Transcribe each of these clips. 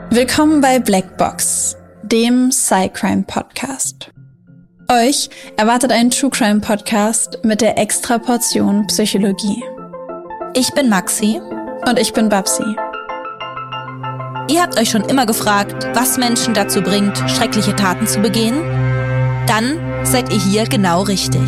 Willkommen bei Blackbox, dem Psycrime-Podcast. Euch erwartet ein True-Crime-Podcast mit der Extraportion Psychologie. Ich bin Maxi. Und ich bin Babsi. Ihr habt euch schon immer gefragt, was Menschen dazu bringt, schreckliche Taten zu begehen? Dann seid ihr hier genau richtig.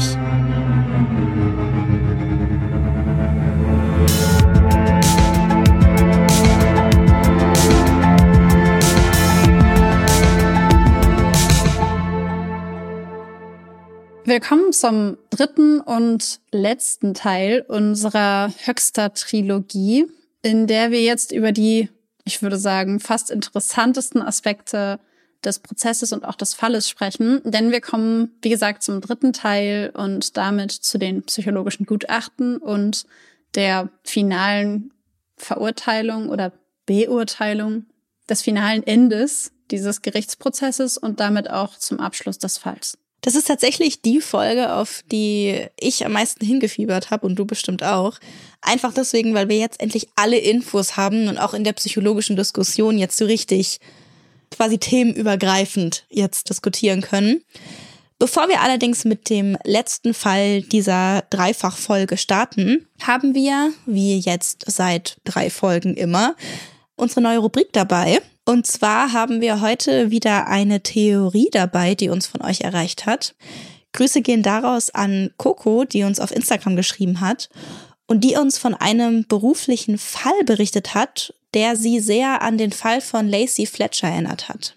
Willkommen zum dritten und letzten Teil unserer Höxter-Trilogie, in der wir jetzt über die, ich würde sagen, fast interessantesten Aspekte des Prozesses und auch des Falles sprechen. Denn wir kommen, wie gesagt, zum dritten Teil und damit zu den psychologischen Gutachten und der finalen Verurteilung oder Beurteilung des finalen Endes dieses Gerichtsprozesses und damit auch zum Abschluss des Falls. Das ist tatsächlich die Folge, auf die ich am meisten hingefiebert habe und du bestimmt auch. Einfach deswegen, weil wir jetzt endlich alle Infos haben und auch in der psychologischen Diskussion jetzt so richtig quasi themenübergreifend jetzt diskutieren können. Bevor wir allerdings mit dem letzten Fall dieser Dreifachfolge starten, haben wir, wie jetzt seit 3 Folgen immer, unsere neue Rubrik dabei. Und zwar haben wir heute wieder eine Theorie dabei, die uns von euch erreicht hat. Grüße gehen daraus an Coco, die uns auf Instagram geschrieben hat und die uns von einem beruflichen Fall berichtet hat, der sie sehr an den Fall von Lacey Fletcher erinnert hat.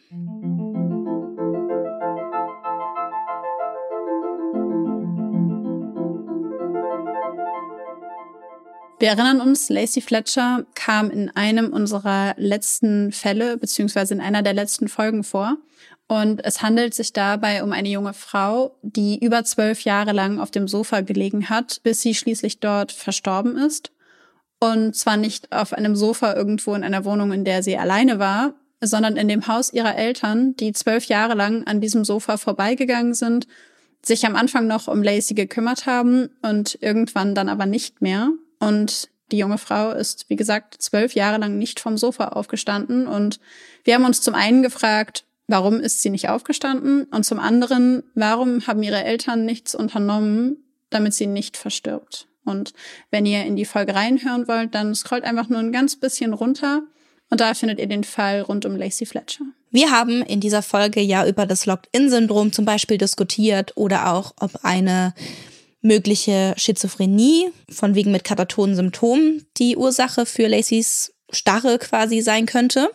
Wir erinnern uns, Lacey Fletcher kam in einem unserer letzten Fälle, beziehungsweise in einer der letzten Folgen vor. Und es handelt sich dabei um eine junge Frau, die über 12 Jahre lang auf dem Sofa gelegen hat, bis sie schließlich dort verstorben ist. Und zwar nicht auf einem Sofa irgendwo in einer Wohnung, in der sie alleine war, sondern in dem Haus ihrer Eltern, die 12 Jahre lang an diesem Sofa vorbeigegangen sind, sich am Anfang noch um Lacey gekümmert haben und irgendwann dann aber nicht mehr. Und die junge Frau ist, wie gesagt, 12 Jahre lang nicht vom Sofa aufgestanden. Und wir haben uns zum einen gefragt, warum ist sie nicht aufgestanden? Und zum anderen, warum haben ihre Eltern nichts unternommen, damit sie nicht verstirbt? Und wenn ihr in die Folge reinhören wollt, dann scrollt einfach nur ein ganz bisschen runter. Und da findet ihr den Fall rund um Lacey Fletcher. Wir haben in dieser Folge ja über das Locked-In-Syndrom zum Beispiel diskutiert oder auch, ob eine mögliche Schizophrenie, von wegen mit katatonen Symptomen, die Ursache für Lacey's Starre quasi sein könnte.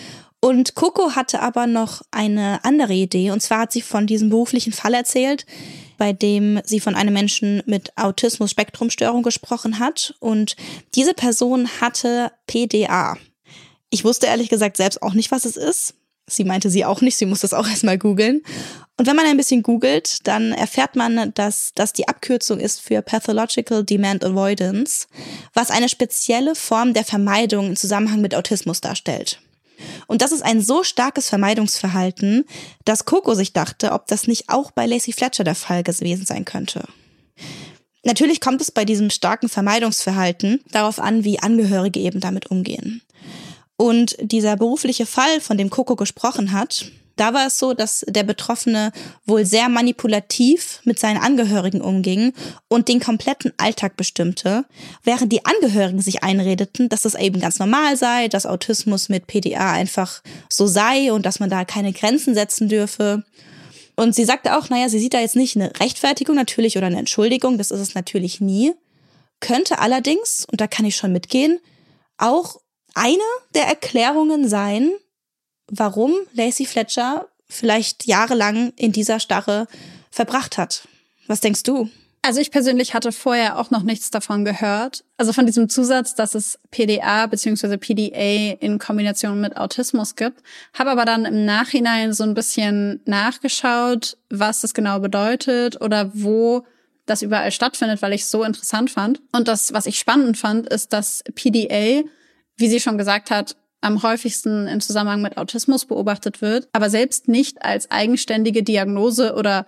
Und Coco hatte aber noch eine andere Idee. Und zwar hat sie von diesem beruflichen Fall erzählt, bei dem sie von einem Menschen mit Autismus-Spektrum-Störung gesprochen hat. Und diese Person hatte PDA. Ich wusste ehrlich gesagt selbst auch nicht, was es ist. Sie meinte sie auch nicht, sie muss das auch erstmal googeln. Und wenn man ein bisschen googelt, dann erfährt man, dass das die Abkürzung ist für Pathological Demand Avoidance, was eine spezielle Form der Vermeidung im Zusammenhang mit Autismus darstellt. Und das ist ein so starkes Vermeidungsverhalten, dass Coco sich dachte, ob das nicht auch bei Lacey Fletcher der Fall gewesen sein könnte. Natürlich kommt es bei diesem starken Vermeidungsverhalten darauf an, wie Angehörige eben damit umgehen. Und dieser berufliche Fall, von dem Coco gesprochen hat, da war es so, dass der Betroffene wohl sehr manipulativ mit seinen Angehörigen umging und den kompletten Alltag bestimmte, während die Angehörigen sich einredeten, dass das eben ganz normal sei, dass Autismus mit PDA einfach so sei und dass man da keine Grenzen setzen dürfe. Und sie sagte auch, naja, sie sieht da jetzt nicht eine Rechtfertigung natürlich oder eine Entschuldigung, das ist es natürlich nie. Könnte allerdings, und da kann ich schon mitgehen, auch eine der Erklärungen sein, warum Lacey Fletcher vielleicht jahrelang in dieser Starre verbracht hat. Was denkst du? Also ich persönlich hatte vorher auch noch nichts davon gehört. Also von diesem Zusatz, dass es PDA bzw. PDA in Kombination mit Autismus gibt. Habe aber dann im Nachhinein so ein bisschen nachgeschaut, was das genau bedeutet oder wo das überall stattfindet, weil ich es so interessant fand. Und das, was ich spannend fand, ist, dass PDA, wie sie schon gesagt hat, am häufigsten im Zusammenhang mit Autismus beobachtet wird, aber selbst nicht als eigenständige Diagnose oder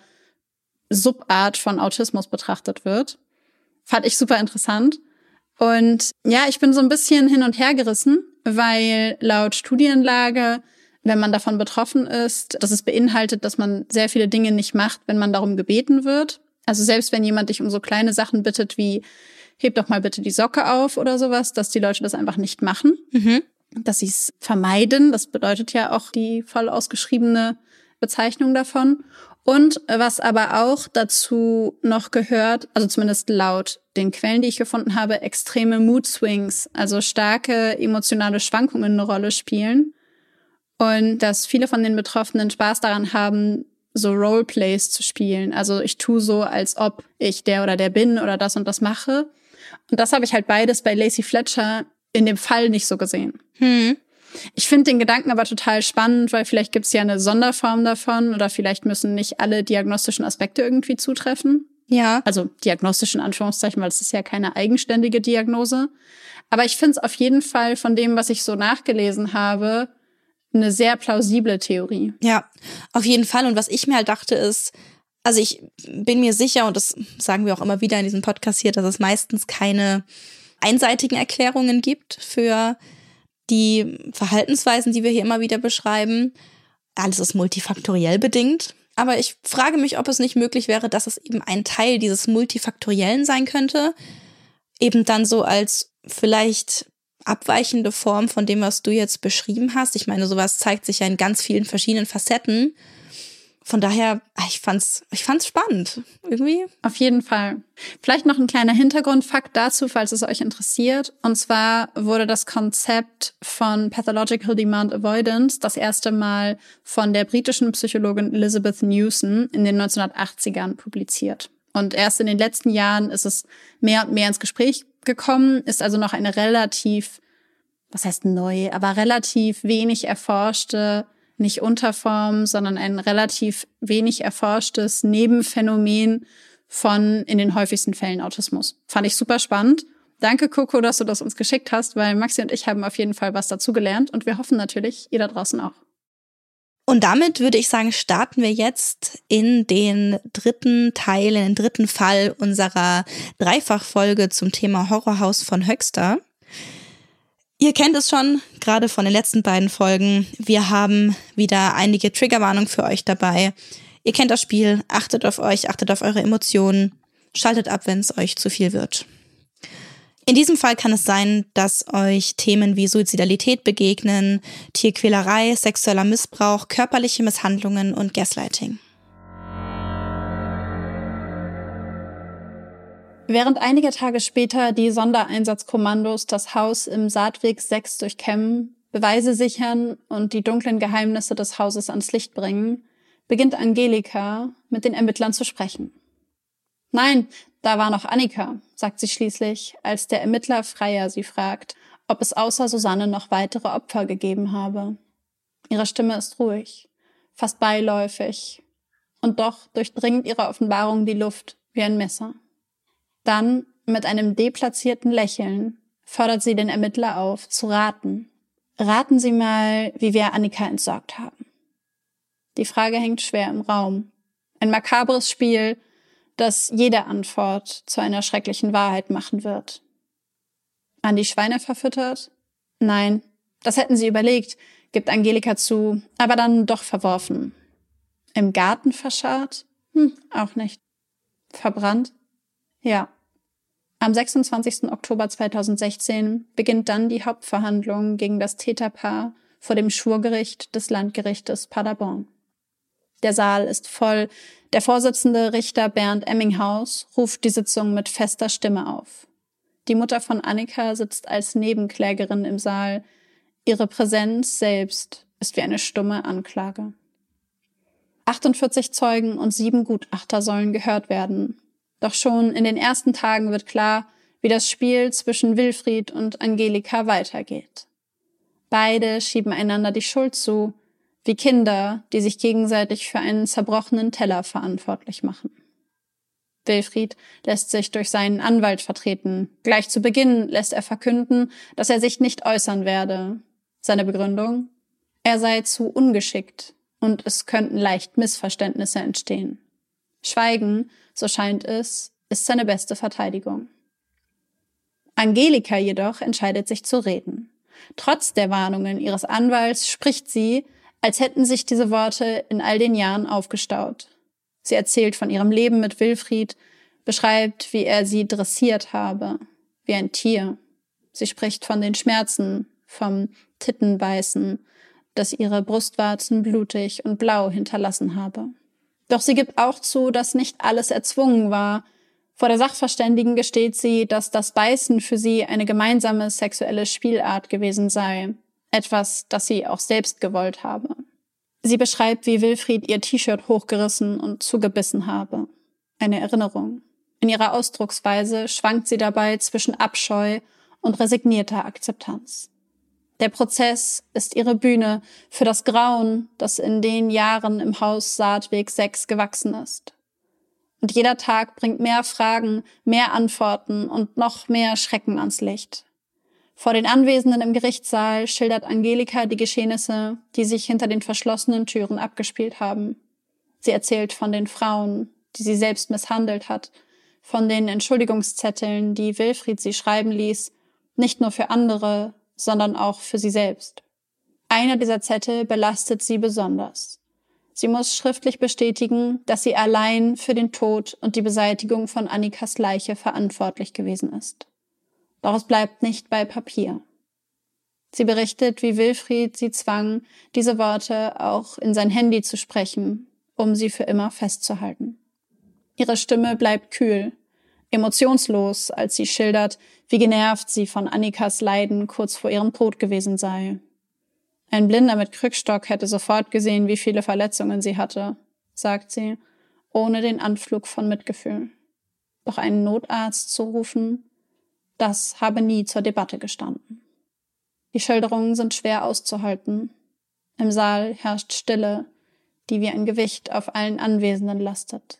Subart von Autismus betrachtet wird. Fand ich super interessant. Und ja, ich bin so ein bisschen hin und her gerissen. weil laut Studienlage, wenn man davon betroffen ist, dass es beinhaltet, dass man sehr viele Dinge nicht macht, wenn man darum gebeten wird. Also selbst wenn jemand dich um so kleine Sachen bittet wie, heb doch mal bitte die Socke auf oder sowas, dass die Leute das einfach nicht machen, dass sie es vermeiden. Das bedeutet ja auch die voll ausgeschriebene Bezeichnung davon. Und was aber auch dazu noch gehört, also zumindest laut den Quellen, die ich gefunden habe, extreme Mood Swings, also starke emotionale Schwankungen eine Rolle spielen. Und dass viele von den Betroffenen Spaß daran haben, so Roleplays zu spielen. Also ich tue so, als ob ich der oder der bin oder das und das mache. Und das habe ich halt beides bei Lacey Fletcher in dem Fall nicht so gesehen. Ich finde den Gedanken aber total spannend, weil vielleicht gibt es ja eine Sonderform davon oder vielleicht müssen nicht alle diagnostischen Aspekte irgendwie zutreffen. Ja. Also diagnostisch in Anführungszeichen, weil es ist ja keine eigenständige Diagnose. Aber ich finde es auf jeden Fall von dem, was ich so nachgelesen habe, eine sehr plausible Theorie. Ja, auf jeden Fall. Und was ich mir halt dachte ist, also ich bin mir sicher, und das sagen wir auch immer wieder in diesem Podcast hier, dass es meistens keine einseitigen Erklärungen gibt für die Verhaltensweisen, die wir hier immer wieder beschreiben. Alles ist multifaktoriell bedingt. Aber ich frage mich, ob es nicht möglich wäre, dass es eben ein Teil dieses Multifaktoriellen sein könnte. Eben dann so als vielleicht abweichende Form von dem, was du jetzt beschrieben hast. Ich meine, sowas zeigt sich ja in ganz vielen verschiedenen Facetten. Von daher, ich fand's spannend. Irgendwie. Auf jeden Fall. Vielleicht noch ein kleiner Hintergrundfakt dazu, falls es euch interessiert. Und zwar wurde das Konzept von Pathological Demand Avoidance das erste Mal von der britischen Psychologin Elizabeth Newson in den 1980ern publiziert. Und erst in den letzten Jahren ist es mehr und mehr ins Gespräch gekommen, ist also noch eine relativ, was heißt neu, aber relativ wenig erforschte, nicht Unterform, sondern ein relativ wenig erforschtes Nebenphänomen von in den häufigsten Fällen Autismus. Fand ich super spannend. Danke, Coco, dass du das uns geschickt hast, weil Maxi und ich haben auf jeden Fall was dazugelernt und wir hoffen natürlich, ihr da draußen auch. Und damit würde ich sagen, starten wir jetzt in den dritten Teil, in den dritten Fall unserer Dreifachfolge zum Thema Horrorhaus von Höxter. Ihr kennt es schon, gerade von den letzten beiden Folgen. Wir haben wieder einige Triggerwarnungen für euch dabei. Ihr kennt das Spiel, achtet auf euch, achtet auf eure Emotionen, schaltet ab, wenn es euch zu viel wird. In diesem Fall kann es sein, dass euch Themen wie Suizidalität begegnen, Tierquälerei, sexueller Missbrauch, körperliche Misshandlungen und Gaslighting. Während einige Tage später die Sondereinsatzkommandos das Haus im Saatweg 6 durchkämmen, Beweise sichern und die dunklen Geheimnisse des Hauses ans Licht bringen, beginnt Angelika mit den Ermittlern zu sprechen. Nein, da war noch Annika, sagt sie schließlich, als der Ermittler Freier sie fragt, ob es außer Susanne noch weitere Opfer gegeben habe. Ihre Stimme ist ruhig, fast beiläufig, und doch durchdringt ihre Offenbarung die Luft wie ein Messer. Dann, mit einem deplatzierten Lächeln, fordert sie den Ermittler auf, zu raten. Raten Sie mal, wie wir Annika entsorgt haben. Die Frage hängt schwer im Raum. Ein makabres Spiel, das jede Antwort zu einer schrecklichen Wahrheit machen wird. An die Schweine verfüttert? Nein, das hätten sie überlegt, gibt Angelika zu, aber dann doch verworfen. Im Garten verscharrt? Auch nicht. Verbrannt? Ja. Am 26. Oktober 2016 beginnt dann die Hauptverhandlung gegen das Täterpaar vor dem Schwurgericht des Landgerichtes Paderborn. Der Saal ist voll. Der Vorsitzende Richter Bernd Emminghaus ruft die Sitzung mit fester Stimme auf. Die Mutter von Annika sitzt als Nebenklägerin im Saal. Ihre Präsenz selbst ist wie eine stumme Anklage. 48 Zeugen und 7 Gutachter sollen gehört werden. Doch schon in den ersten Tagen wird klar, wie das Spiel zwischen Wilfried und Angelika weitergeht. Beide schieben einander die Schuld zu, wie Kinder, die sich gegenseitig für einen zerbrochenen Teller verantwortlich machen. Wilfried lässt sich durch seinen Anwalt vertreten. Gleich zu Beginn lässt er verkünden, dass er sich nicht äußern werde. Seine Begründung? Er sei zu ungeschickt und es könnten leicht Missverständnisse entstehen. Schweigen, so scheint es, ist seine beste Verteidigung. Angelika jedoch entscheidet sich zu reden. Trotz der Warnungen ihres Anwalts spricht sie, als hätten sich diese Worte in all den Jahren aufgestaut. Sie erzählt von ihrem Leben mit Wilfried, beschreibt, wie er sie dressiert habe, wie ein Tier. Sie spricht von den Schmerzen, vom Tittenbeißen, das ihre Brustwarzen blutig und blau hinterlassen habe. Doch sie gibt auch zu, dass nicht alles erzwungen war. Vor der Sachverständigen gesteht sie, dass das Beißen für sie eine gemeinsame sexuelle Spielart gewesen sei, etwas, das sie auch selbst gewollt habe. Sie beschreibt, wie Wilfried ihr T-Shirt hochgerissen und zugebissen habe. Eine Erinnerung. In ihrer Ausdrucksweise schwankt sie dabei zwischen Abscheu und resignierter Akzeptanz. Der Prozess ist ihre Bühne für das Grauen, das in den Jahren im Haus Saatweg 6 gewachsen ist. Und jeder Tag bringt mehr Fragen, mehr Antworten und noch mehr Schrecken ans Licht. Vor den Anwesenden im Gerichtssaal schildert Angelika die Geschehnisse, die sich hinter den verschlossenen Türen abgespielt haben. Sie erzählt von den Frauen, die sie selbst misshandelt hat, von den Entschuldigungszetteln, die Wilfried sie schreiben ließ, nicht nur für andere, sondern auch für sie selbst. Einer dieser Zettel belastet sie besonders. Sie muss schriftlich bestätigen, dass sie allein für den Tod und die Beseitigung von Annikas Leiche verantwortlich gewesen ist. Doch es bleibt nicht bei Papier. Sie berichtet, wie Wilfried sie zwang, diese Worte auch in sein Handy zu sprechen, um sie für immer festzuhalten. Ihre Stimme bleibt kühl, emotionslos, als sie schildert, wie genervt sie von Annikas Leiden kurz vor ihrem Tod gewesen sei. Ein Blinder mit Krückstock hätte sofort gesehen, wie viele Verletzungen sie hatte, sagt sie, ohne den Anflug von Mitgefühl. Doch einen Notarzt zu rufen, das habe nie zur Debatte gestanden. Die Schilderungen sind schwer auszuhalten. Im Saal herrscht Stille, die wie ein Gewicht auf allen Anwesenden lastet.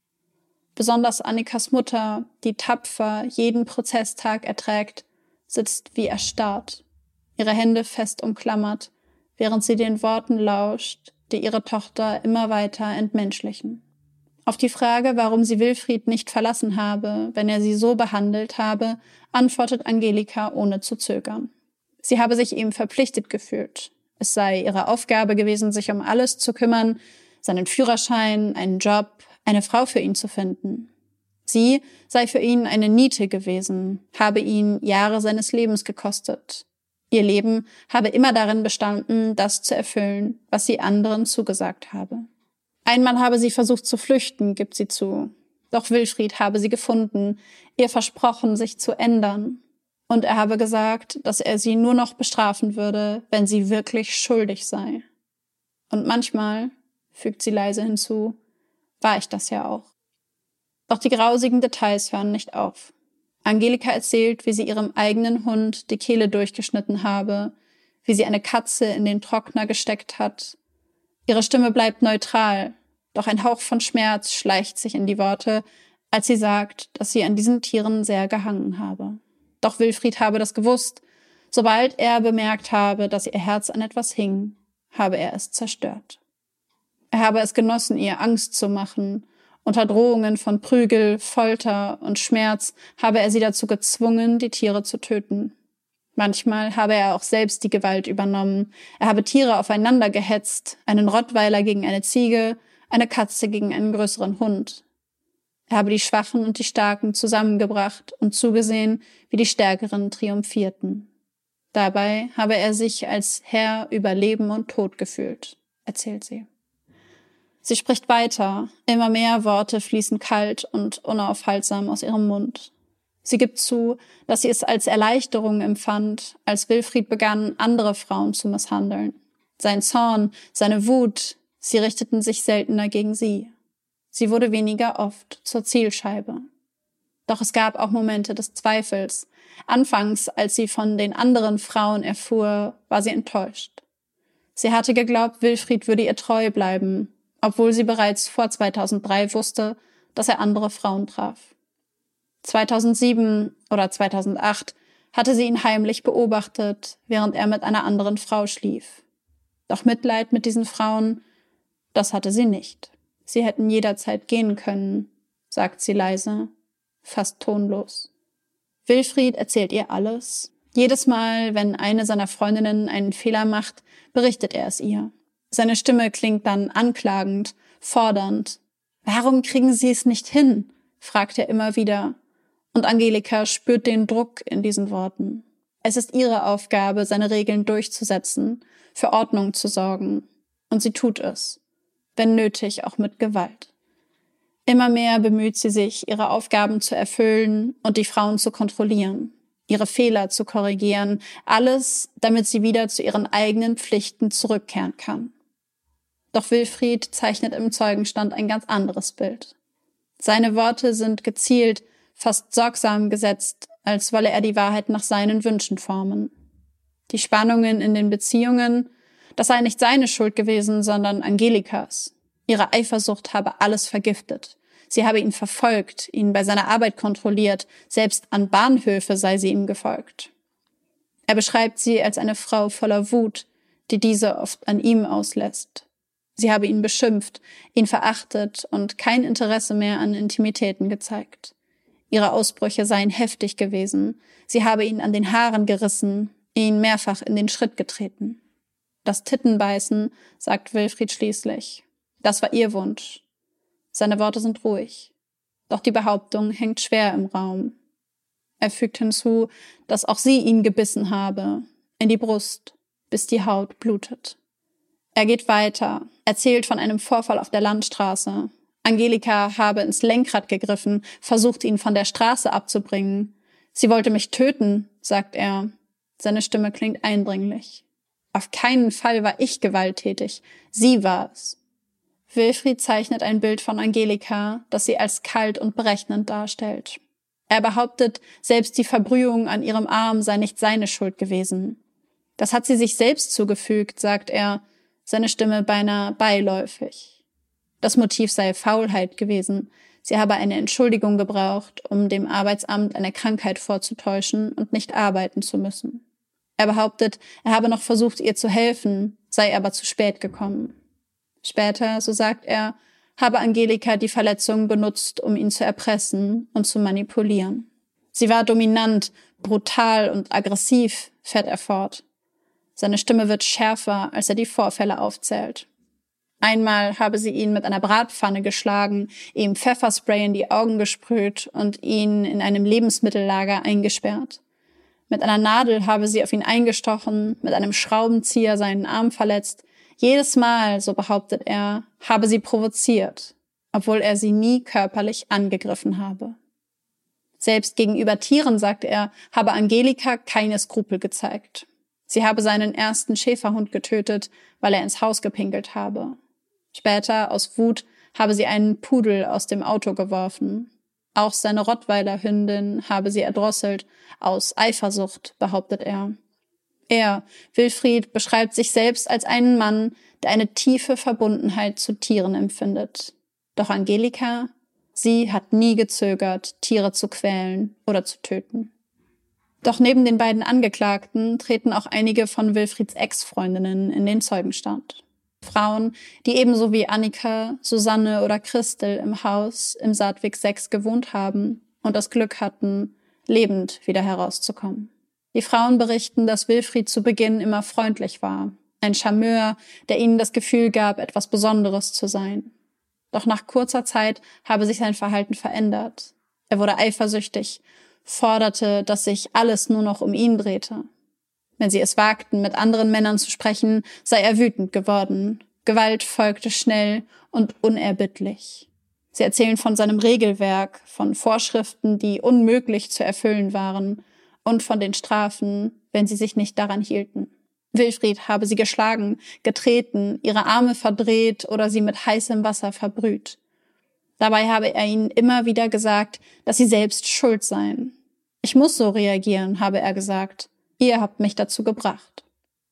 Besonders Annikas Mutter, die tapfer jeden Prozesstag erträgt, sitzt wie erstarrt, ihre Hände fest umklammert, während sie den Worten lauscht, die ihre Tochter immer weiter entmenschlichen. Auf die Frage, warum sie Wilfried nicht verlassen habe, wenn er sie so behandelt habe, antwortet Angelika ohne zu zögern. Sie habe sich ihm verpflichtet gefühlt. Es sei ihre Aufgabe gewesen, sich um alles zu kümmern, seinen Führerschein, einen Job, eine Frau für ihn zu finden. Sie sei für ihn eine Niete gewesen, habe ihn Jahre seines Lebens gekostet. Ihr Leben habe immer darin bestanden, das zu erfüllen, was sie anderen zugesagt habe. Einmal habe sie versucht zu flüchten, gibt sie zu. Doch Wilfried habe sie gefunden, ihr versprochen, sich zu ändern. Und er habe gesagt, dass er sie nur noch bestrafen würde, wenn sie wirklich schuldig sei. Und manchmal, fügt sie leise hinzu, war ich das ja auch. Doch die grausigen Details hören nicht auf. Angelika erzählt, wie sie ihrem eigenen Hund die Kehle durchgeschnitten habe, wie sie eine Katze in den Trockner gesteckt hat. Ihre Stimme bleibt neutral, doch ein Hauch von Schmerz schleicht sich in die Worte, als sie sagt, dass sie an diesen Tieren sehr gehangen habe. Doch Wilfried habe das gewusst. Sobald er bemerkt habe, dass ihr Herz an etwas hing, habe er es zerstört. Er habe es genossen, ihr Angst zu machen. Unter Drohungen von Prügel, Folter und Schmerz habe er sie dazu gezwungen, die Tiere zu töten. Manchmal habe er auch selbst die Gewalt übernommen. Er habe Tiere aufeinander gehetzt, einen Rottweiler gegen eine Ziege, eine Katze gegen einen größeren Hund. Er habe die Schwachen und die Starken zusammengebracht und zugesehen, wie die Stärkeren triumphierten. Dabei habe er sich als Herr über Leben und Tod gefühlt, erzählt sie. Sie spricht weiter, immer mehr Worte fließen kalt und unaufhaltsam aus ihrem Mund. Sie gibt zu, dass sie es als Erleichterung empfand, als Wilfried begann, andere Frauen zu misshandeln. Sein Zorn, seine Wut, sie richteten sich seltener gegen sie. Sie wurde weniger oft zur Zielscheibe. Doch es gab auch Momente des Zweifels. Anfangs, als sie von den anderen Frauen erfuhr, war sie enttäuscht. Sie hatte geglaubt, Wilfried würde ihr treu bleiben, obwohl sie bereits vor 2003 wusste, dass er andere Frauen traf. 2007 oder 2008 hatte sie ihn heimlich beobachtet, während er mit einer anderen Frau schlief. Doch Mitleid mit diesen Frauen, das hatte sie nicht. Sie hätten jederzeit gehen können, sagt sie leise, fast tonlos. Wilfried erzählt ihr alles, Jedes Mal, wenn eine seiner Freundinnen einen Fehler macht, berichtet er es ihr. Seine Stimme klingt dann anklagend, fordernd. »Warum kriegen Sie es nicht hin?« fragt er immer wieder. Und Angelika spürt den Druck in diesen Worten. Es ist ihre Aufgabe, seine Regeln durchzusetzen, für Ordnung zu sorgen. Und sie tut es, wenn nötig auch mit Gewalt. Immer mehr bemüht sie sich, ihre Aufgaben zu erfüllen und die Frauen zu kontrollieren, ihre Fehler zu korrigieren, alles, damit sie wieder zu ihren eigenen Pflichten zurückkehren kann. Doch Wilfried zeichnet im Zeugenstand ein ganz anderes Bild. Seine Worte sind gezielt, fast sorgsam gesetzt, als wolle er die Wahrheit nach seinen Wünschen formen. Die Spannungen in den Beziehungen, das sei nicht seine Schuld gewesen, sondern Angelikas. Ihre Eifersucht habe alles vergiftet. Sie habe ihn verfolgt, ihn bei seiner Arbeit kontrolliert, selbst an Bahnhöfe sei sie ihm gefolgt. Er beschreibt sie als eine Frau voller Wut, die diese oft an ihm auslässt. Sie habe ihn beschimpft, ihn verachtet und kein Interesse mehr an Intimitäten gezeigt. Ihre Ausbrüche seien heftig gewesen. Sie habe ihn an den Haaren gerissen, ihn mehrfach in den Schritt getreten. Das Tittenbeißen, sagt Wilfried schließlich. Das war ihr Wunsch. Seine Worte sind ruhig. Doch die Behauptung hängt schwer im Raum. Er fügt hinzu, dass auch sie ihn gebissen habe, in die Brust, bis die Haut blutet. Er geht weiter, erzählt von einem Vorfall auf der Landstraße. Angelika habe ins Lenkrad gegriffen, versucht ihn von der Straße abzubringen. Sie wollte mich töten, sagt er. Seine Stimme klingt eindringlich. Auf keinen Fall war ich gewalttätig, sie war es. Wilfried zeichnet ein Bild von Angelika, das sie als kalt und berechnend darstellt. Er behauptet, selbst die Verbrühung an ihrem Arm sei nicht seine Schuld gewesen. Das hat sie sich selbst zugefügt, sagt er, seine Stimme beinahe beiläufig. Das Motiv sei Faulheit gewesen. Sie habe eine Entschuldigung gebraucht, um dem Arbeitsamt eine Krankheit vorzutäuschen und nicht arbeiten zu müssen. Er behauptet, er habe noch versucht, ihr zu helfen, sei aber zu spät gekommen. Später, so sagt er, habe Angelika die Verletzung benutzt, um ihn zu erpressen und zu manipulieren. Sie war dominant, brutal und aggressiv, fährt er fort. Seine Stimme wird schärfer, als er die Vorfälle aufzählt. Einmal habe sie ihn mit einer Bratpfanne geschlagen, ihm Pfefferspray in die Augen gesprüht und ihn in einem Lebensmittellager eingesperrt. Mit einer Nadel habe sie auf ihn eingestochen, mit einem Schraubenzieher seinen Arm verletzt. Jedes Mal, so behauptet er, habe sie provoziert, obwohl er sie nie körperlich angegriffen habe. Selbst gegenüber Tieren, sagt er, habe Angelika keine Skrupel gezeigt. Sie habe seinen ersten Schäferhund getötet, weil er ins Haus gepinkelt habe. Später, aus Wut, habe sie einen Pudel aus dem Auto geworfen. Auch seine Rottweiler-Hündin habe sie erdrosselt, aus Eifersucht, behauptet er. Er, Wilfried, beschreibt sich selbst als einen Mann, der eine tiefe Verbundenheit zu Tieren empfindet. Doch Angelika, sie hat nie gezögert, Tiere zu quälen oder zu töten. Doch neben den beiden Angeklagten treten auch einige von Wilfrieds Ex-Freundinnen in den Zeugenstand. Frauen, die ebenso wie Annika, Susanne oder Christel im Haus im Saatweg 6 gewohnt haben und das Glück hatten, lebend wieder herauszukommen. Die Frauen berichten, dass Wilfried zu Beginn immer freundlich war, ein Charmeur, der ihnen das Gefühl gab, etwas Besonderes zu sein. Doch nach kurzer Zeit habe sich sein Verhalten verändert. Er wurde eifersüchtig, forderte, dass sich alles nur noch um ihn drehte. Wenn sie es wagten, mit anderen Männern zu sprechen, sei er wütend geworden. Gewalt folgte schnell und unerbittlich. Sie erzählen von seinem Regelwerk, von Vorschriften, die unmöglich zu erfüllen waren, und von den Strafen, wenn sie sich nicht daran hielten. Wilfried habe sie geschlagen, getreten, ihre Arme verdreht oder sie mit heißem Wasser verbrüht. Dabei habe er ihnen immer wieder gesagt, dass sie selbst schuld seien. Ich muss so reagieren, habe er gesagt. Ihr habt mich dazu gebracht.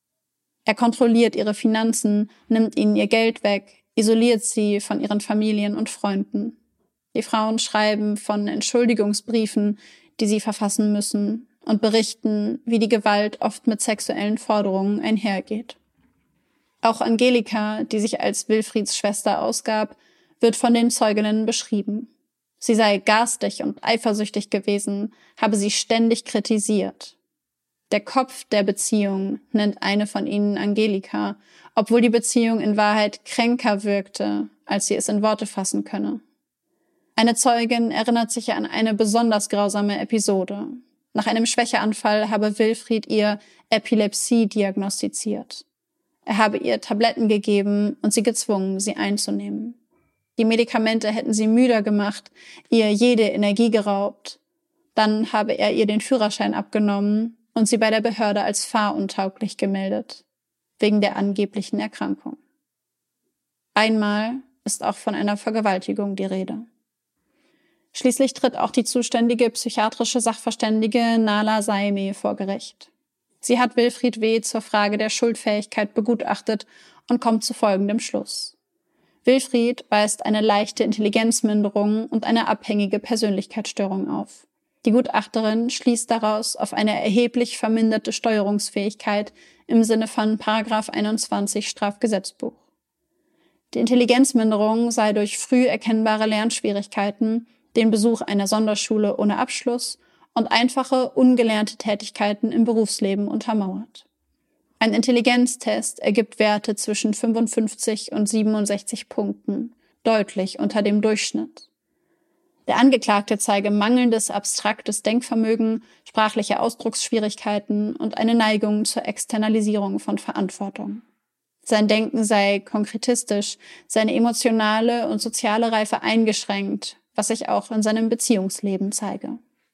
Er kontrolliert ihre Finanzen, nimmt ihnen ihr Geld weg, isoliert sie von ihren Familien und Freunden. Die Frauen schreiben von Entschuldigungsbriefen, die sie verfassen müssen, und berichten, wie die Gewalt oft mit sexuellen Forderungen einhergeht. Auch Angelika, die sich als Wilfrieds Schwester ausgab, wird von den Zeuginnen beschrieben. Sie sei garstig und eifersüchtig gewesen, habe sie ständig kritisiert. Der Kopf der Beziehung nennt eine von ihnen Angelika, obwohl die Beziehung in Wahrheit kränker wirkte, als sie es in Worte fassen könne. Eine Zeugin erinnert sich an eine besonders grausame Episode. Nach einem Schwächeanfall habe Wilfried ihr Epilepsie diagnostiziert. Er habe ihr Tabletten gegeben und sie gezwungen, sie einzunehmen. Die Medikamente hätten sie müder gemacht, ihr jede Energie geraubt. Dann habe er ihr den Führerschein abgenommen und sie bei der Behörde als fahruntauglich gemeldet, wegen der angeblichen Erkrankung. Einmal ist auch von einer Vergewaltigung die Rede. Schließlich tritt auch die zuständige psychiatrische Sachverständige Nala Saimi vor Gericht. Sie hat Wilfried W. zur Frage der Schuldfähigkeit begutachtet und kommt zu folgendem Schluss. Wilfried weist eine leichte Intelligenzminderung und eine abhängige Persönlichkeitsstörung auf. Die Gutachterin schließt daraus auf eine erheblich verminderte Steuerungsfähigkeit im Sinne von § 21 Strafgesetzbuch. Die Intelligenzminderung sei durch früh erkennbare Lernschwierigkeiten, den Besuch einer Sonderschule ohne Abschluss und einfache, ungelernte Tätigkeiten im Berufsleben untermauert. Ein Intelligenztest ergibt Werte zwischen 55 und 67 Punkten, deutlich unter dem Durchschnitt. Der Angeklagte zeige mangelndes abstraktes Denkvermögen, sprachliche Ausdrucksschwierigkeiten und eine Neigung zur Externalisierung von Verantwortung. Sein Denken sei konkretistisch, seine emotionale und soziale Reife eingeschränkt, was sich auch in seinem Beziehungsleben zeige.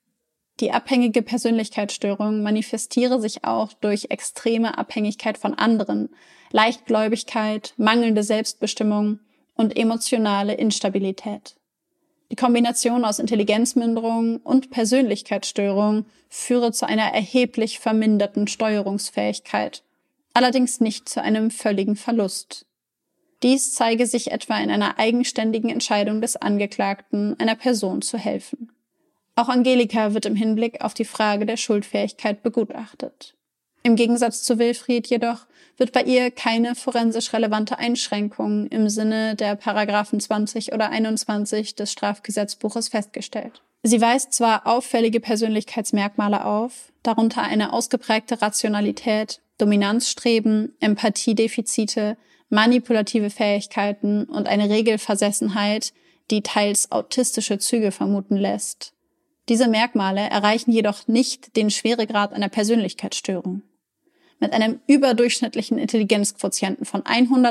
Die abhängige Persönlichkeitsstörung manifestiere sich auch durch extreme Abhängigkeit von anderen, Leichtgläubigkeit, mangelnde Selbstbestimmung und emotionale Instabilität. Die Kombination aus Intelligenzminderung und Persönlichkeitsstörung führe zu einer erheblich verminderten Steuerungsfähigkeit, allerdings nicht zu einem völligen Verlust. Dies zeige sich etwa in einer eigenständigen Entscheidung des Angeklagten, einer Person zu helfen. Auch Angelika wird im Hinblick auf die Frage der Schuldfähigkeit begutachtet. Im Gegensatz zu Wilfried jedoch wird bei ihr keine forensisch relevante Einschränkung im Sinne der Paragraphen 20 oder 21 des Strafgesetzbuches festgestellt. Sie weist zwar auffällige Persönlichkeitsmerkmale auf, darunter eine ausgeprägte Rationalität, Dominanzstreben, Empathiedefizite, manipulative Fähigkeiten und eine Regelversessenheit, die teils autistische Züge vermuten lässt. Diese Merkmale erreichen jedoch nicht den Schweregrad einer Persönlichkeitsstörung. Mit einem überdurchschnittlichen Intelligenzquotienten von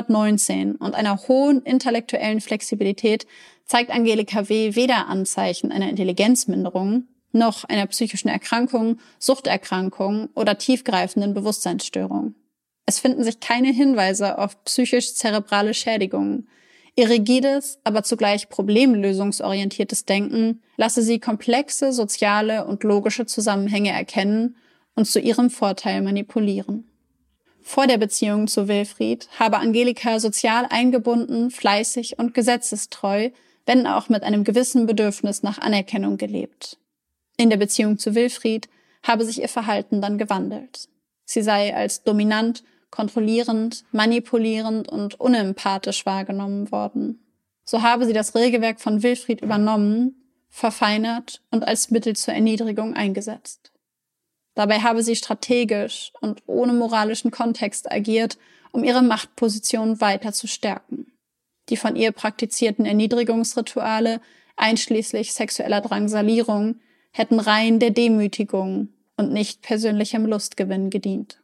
119 und einer hohen intellektuellen Flexibilität zeigt Angelika W. weder Anzeichen einer Intelligenzminderung noch einer psychischen Erkrankung, Suchterkrankung oder tiefgreifenden Bewusstseinsstörung. Es finden sich keine Hinweise auf psychisch-zerebrale Schädigungen. Ihr rigides, aber zugleich problemlösungsorientiertes Denken lasse sie komplexe soziale und logische Zusammenhänge erkennen und zu ihrem Vorteil manipulieren. Vor der Beziehung zu Wilfried habe Angelika sozial eingebunden, fleißig und gesetzestreu, wenn auch mit einem gewissen Bedürfnis nach Anerkennung gelebt. In der Beziehung zu Wilfried habe sich ihr Verhalten dann gewandelt. Sie sei als dominant, kontrollierend, manipulierend und unempathisch wahrgenommen worden. So habe sie das Regelwerk von Wilfried übernommen, verfeinert und als Mittel zur Erniedrigung eingesetzt. Dabei habe sie strategisch und ohne moralischen Kontext agiert, um ihre Machtposition weiter zu stärken. Die von ihr praktizierten Erniedrigungsrituale, einschließlich sexueller Drangsalierung, hätten rein der Demütigung und nicht persönlichem Lustgewinn gedient.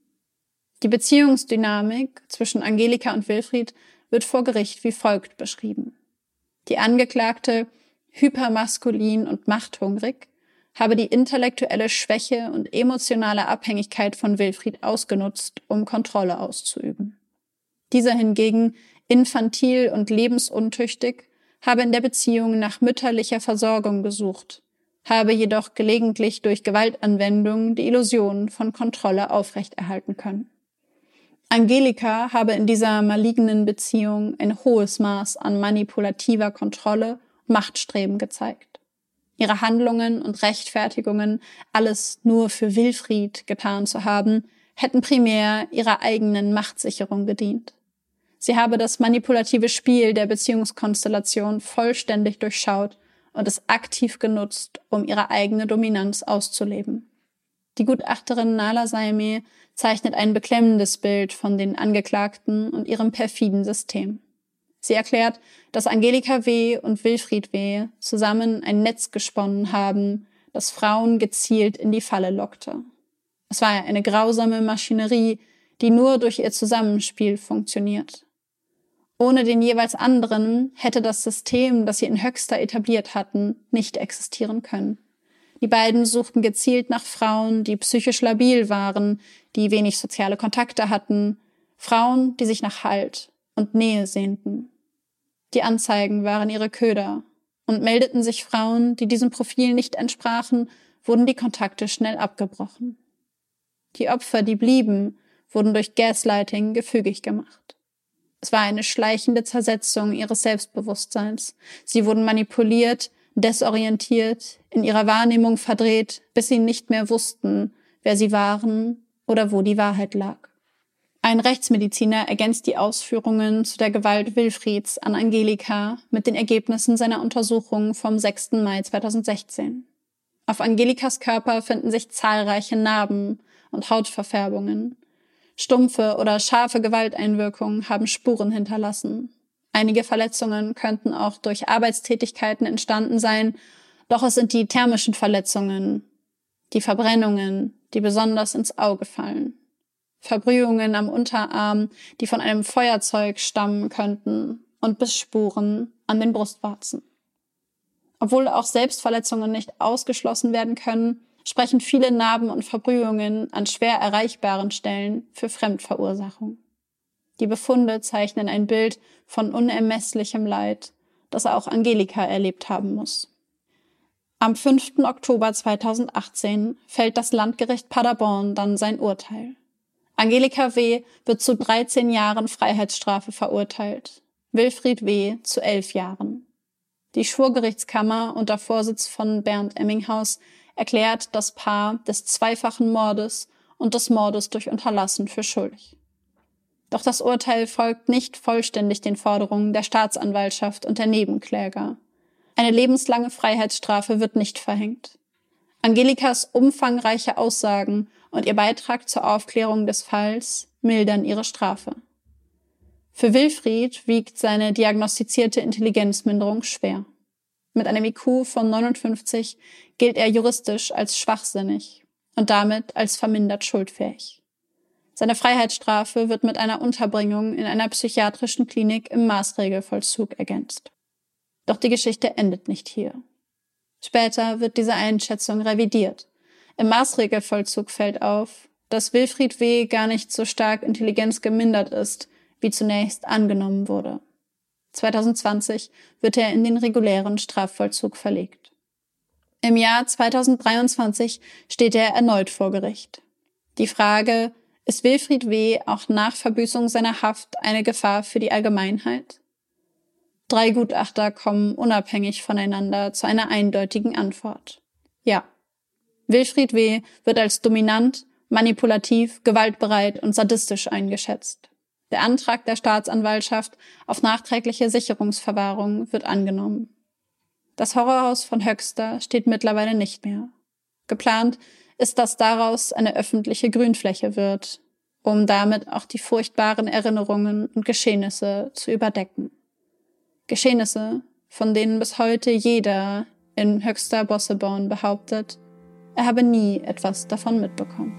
Die Beziehungsdynamik zwischen Angelika und Wilfried wird vor Gericht wie folgt beschrieben. Die Angeklagte, hypermaskulin und machthungrig, habe die intellektuelle Schwäche und emotionale Abhängigkeit von Wilfried ausgenutzt, um Kontrolle auszuüben. Dieser hingegen, infantil und lebensuntüchtig, habe in der Beziehung nach mütterlicher Versorgung gesucht, habe jedoch gelegentlich durch Gewaltanwendung die Illusion von Kontrolle aufrechterhalten können. Angelika habe in dieser malignen Beziehung ein hohes Maß an manipulativer Kontrolle, Machtstreben gezeigt. Ihre Handlungen und Rechtfertigungen, alles nur für Wilfried getan zu haben, hätten primär ihrer eigenen Machtsicherung gedient. Sie habe das manipulative Spiel der Beziehungskonstellation vollständig durchschaut und es aktiv genutzt, um ihre eigene Dominanz auszuleben. Die Gutachterin Nala Saimeh zeichnet ein beklemmendes Bild von den Angeklagten und ihrem perfiden System. Sie erklärt, dass Angelika W. und Wilfried W. zusammen ein Netz gesponnen haben, das Frauen gezielt in die Falle lockte. Es war eine grausame Maschinerie, die nur durch ihr Zusammenspiel funktioniert. Ohne den jeweils anderen hätte das System, das sie in Höxter etabliert hatten, nicht existieren können. Die beiden suchten gezielt nach Frauen, die psychisch labil waren, die wenig soziale Kontakte hatten, Frauen, die sich nach Halt und Nähe sehnten. Die Anzeigen waren ihre Köder, und meldeten sich Frauen, die diesem Profil nicht entsprachen, wurden die Kontakte schnell abgebrochen. Die Opfer, die blieben, wurden durch Gaslighting gefügig gemacht. Es war eine schleichende Zersetzung ihres Selbstbewusstseins. Sie wurden manipuliert, desorientiert, in ihrer Wahrnehmung verdreht, bis sie nicht mehr wussten, wer sie waren oder wo die Wahrheit lag. Ein Rechtsmediziner ergänzt die Ausführungen zu der Gewalt Wilfrieds an Angelika mit den Ergebnissen seiner Untersuchung vom 6. Mai 2016. Auf Angelikas Körper finden sich zahlreiche Narben und Hautverfärbungen. Stumpfe oder scharfe Gewalteinwirkungen haben Spuren hinterlassen. Einige Verletzungen könnten auch durch Arbeitstätigkeiten entstanden sein, doch es sind die thermischen Verletzungen, die Verbrennungen, die besonders ins Auge fallen. Verbrühungen am Unterarm, die von einem Feuerzeug stammen könnten, und Bissspuren an den Brustwarzen. Obwohl auch Selbstverletzungen nicht ausgeschlossen werden können, sprechen viele Narben und Verbrühungen an schwer erreichbaren Stellen für Fremdverursachung. Die Befunde zeichnen ein Bild von unermesslichem Leid, das auch Angelika erlebt haben muss. Am 5. Oktober 2018 fällt das Landgericht Paderborn dann sein Urteil. Angelika W. wird zu 13 Jahren Freiheitsstrafe verurteilt, Wilfried W. zu 11 Jahren. Die Schwurgerichtskammer unter Vorsitz von Bernd Emminghaus erklärt das Paar des zweifachen Mordes und des Mordes durch Unterlassen für schuldig. Doch das Urteil folgt nicht vollständig den Forderungen der Staatsanwaltschaft und der Nebenkläger. Eine lebenslange Freiheitsstrafe wird nicht verhängt. Angelikas umfangreiche Aussagen und ihr Beitrag zur Aufklärung des Falls mildern ihre Strafe. Für Wilfried wiegt seine diagnostizierte Intelligenzminderung schwer. Mit einem IQ von 59 gilt er juristisch als schwachsinnig und damit als vermindert schuldfähig. Seine Freiheitsstrafe wird mit einer Unterbringung in einer psychiatrischen Klinik im Maßregelvollzug ergänzt. Doch die Geschichte endet nicht hier. Später wird diese Einschätzung revidiert. Im Maßregelvollzug fällt auf, dass Wilfried W. gar nicht so stark intelligenzgemindert ist, wie zunächst angenommen wurde. 2020 wird er in den regulären Strafvollzug verlegt. Im Jahr 2023 steht er erneut vor Gericht. Die Frage, ist Wilfried W. auch nach Verbüßung seiner Haft eine Gefahr für die Allgemeinheit? 3 Gutachter kommen unabhängig voneinander zu einer eindeutigen Antwort. Ja. Wilfried W. wird als dominant, manipulativ, gewaltbereit und sadistisch eingeschätzt. Der Antrag der Staatsanwaltschaft auf nachträgliche Sicherungsverwahrung wird angenommen. Das Horrorhaus von Höxter steht mittlerweile nicht mehr. Geplant ist, dass daraus eine öffentliche Grünfläche wird, um damit auch die furchtbaren Erinnerungen und Geschehnisse zu überdecken. Geschehnisse, von denen bis heute jeder in Höxter-Bosseborn behauptet, er habe nie etwas davon mitbekommen.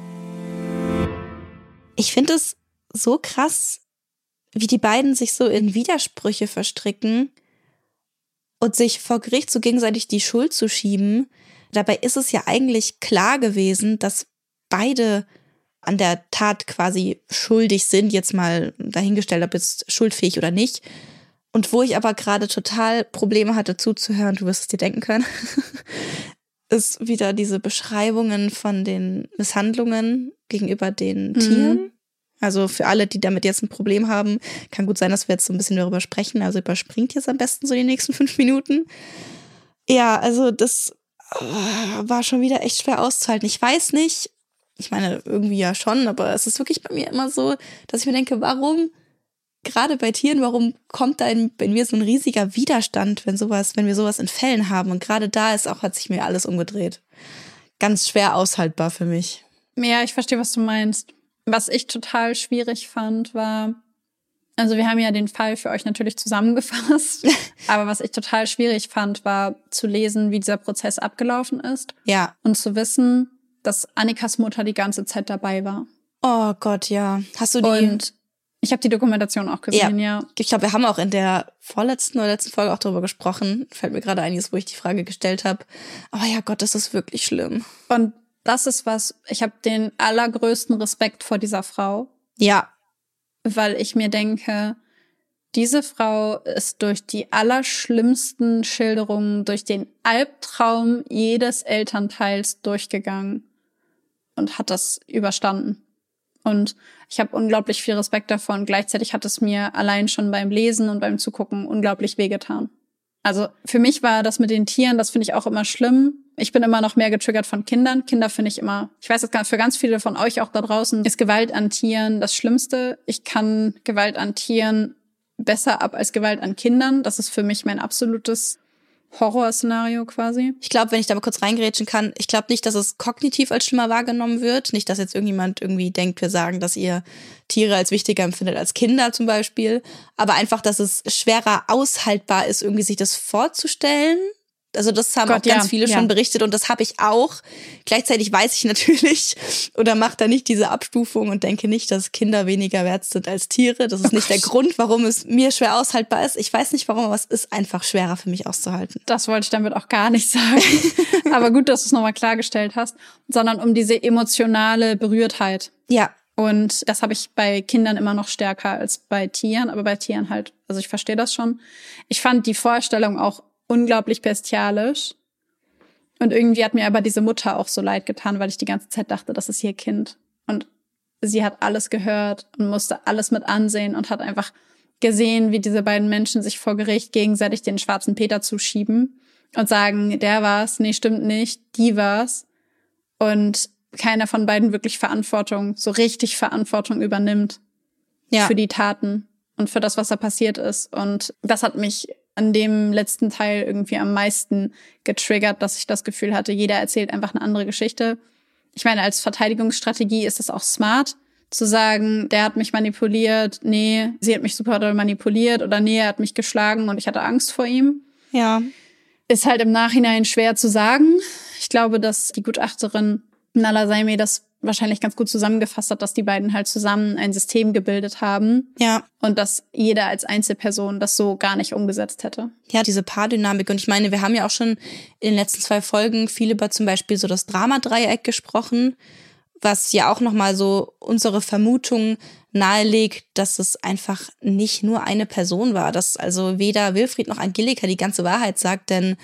Ich finde es so krass, wie die beiden sich so in Widersprüche verstricken und sich vor Gericht so gegenseitig die Schuld zu schieben. Dabei ist es ja eigentlich klar gewesen, dass beide an der Tat quasi schuldig sind, jetzt mal dahingestellt, ob jetzt schuldfähig oder nicht. Und wo ich aber gerade total Probleme hatte zuzuhören, du wirst es dir denken können, ist wieder diese Beschreibungen von den Misshandlungen gegenüber den Tieren. Also für alle, die damit jetzt ein Problem haben, kann gut sein, dass wir jetzt so ein bisschen darüber sprechen. Also überspringt jetzt am besten so die nächsten 5 Minuten. Ja, also das war schon wieder echt schwer auszuhalten. Ich weiß nicht, ich meine irgendwie ja schon, aber es ist wirklich bei mir immer so, dass ich mir denke, warum, gerade bei Tieren, warum kommt da bei mir so ein riesiger Widerstand, wenn wir sowas in Fällen haben? Und gerade da hat sich mir alles umgedreht. ganz schwer aushaltbar für mich. Ja, ich verstehe, was du meinst. Was ich total schwierig fand, war, also wir haben ja den Fall für euch natürlich zusammengefasst, aber was ich total schwierig fand, war zu lesen, wie dieser Prozess abgelaufen ist. Ja. Und zu wissen, dass Annikas Mutter die ganze Zeit dabei war. Oh Gott, ja. Hast du die? Und ich habe die Dokumentation auch gesehen, ja. Ich glaube, wir haben auch in der vorletzten oder letzten Folge auch darüber gesprochen. Fällt mir gerade einiges, wo ich die Frage gestellt habe. Aber ja Gott, das ist wirklich schlimm. Und das ist was, ich habe den allergrößten Respekt vor dieser Frau. Ja. Weil ich mir denke, diese Frau ist durch die allerschlimmsten Schilderungen, durch den Albtraum jedes Elternteils durchgegangen und hat das überstanden. Und ich habe unglaublich viel Respekt davor und gleichzeitig hat es mir allein schon beim Lesen und beim Zugucken unglaublich wehgetan. Also für mich war das mit den Tieren, das finde ich auch immer schlimm. Ich bin immer noch mehr getriggert von Kindern. Kinder finde ich immer, ich weiß, dass für ganz viele von euch auch da draußen ist Gewalt an Tieren das Schlimmste. Ich kann Gewalt an Tieren besser ab als Gewalt an Kindern. Das ist für mich mein absolutes Horrorszenario quasi. Ich glaube, wenn ich da mal kurz reingrätschen kann, ich glaube nicht, dass es kognitiv als schlimmer wahrgenommen wird. Nicht, dass jetzt irgendjemand irgendwie denkt, wir sagen, dass ihr Tiere als wichtiger empfindet als Kinder zum Beispiel. Aber einfach, dass es schwerer aushaltbar ist, irgendwie sich das vorzustellen. Also das haben auch ganz viele schon berichtet und das habe ich auch. Gleichzeitig weiß ich natürlich oder mache da nicht diese Abstufung und denke nicht, dass Kinder weniger wert sind als Tiere. Das ist nicht der Grund, warum es mir schwer aushaltbar ist. Ich weiß nicht warum, aber es ist einfach schwerer für mich auszuhalten. Das wollte ich damit auch gar nicht sagen. Aber gut, dass du es nochmal klargestellt hast. Sondern um diese emotionale Berührtheit. Ja. Und das habe ich bei Kindern immer noch stärker als bei Tieren. Aber bei Tieren halt, also ich verstehe das schon. Ich fand die Vorstellung auch unglaublich bestialisch. Und irgendwie hat mir aber diese Mutter auch so leid getan, weil ich die ganze Zeit dachte, das ist ihr Kind. Und sie hat alles gehört und musste alles mit ansehen und hat einfach gesehen, wie diese beiden Menschen sich vor Gericht gegenseitig den schwarzen Peter zuschieben und sagen, der war's, nee, stimmt nicht, die war's. Und keiner von beiden wirklich so richtig Verantwortung übernimmt für die Taten und für das, was da passiert ist. Und das hat mich an dem letzten Teil irgendwie am meisten getriggert, dass ich das Gefühl hatte, jeder erzählt einfach eine andere Geschichte. Ich meine, als Verteidigungsstrategie ist das auch smart, zu sagen, der hat mich manipuliert, nee, sie hat mich super doll manipuliert oder nee, er hat mich geschlagen und ich hatte Angst vor ihm. Ja. Ist halt im Nachhinein schwer zu sagen. Ich glaube, dass die Gutachterin Nala Saimeh das wahrscheinlich ganz gut zusammengefasst hat, dass die beiden halt zusammen ein System gebildet haben. Ja. Und dass jeder als Einzelperson das so gar nicht umgesetzt hätte. Ja, diese Paardynamik. Und ich meine, wir haben ja auch schon in den letzten 2 Folgen viel über zum Beispiel so das Dramadreieck gesprochen, was ja auch nochmal so unsere Vermutung nahelegt, dass es einfach nicht nur eine Person war, dass also weder Wilfried noch Angelika die ganze Wahrheit sagt, denn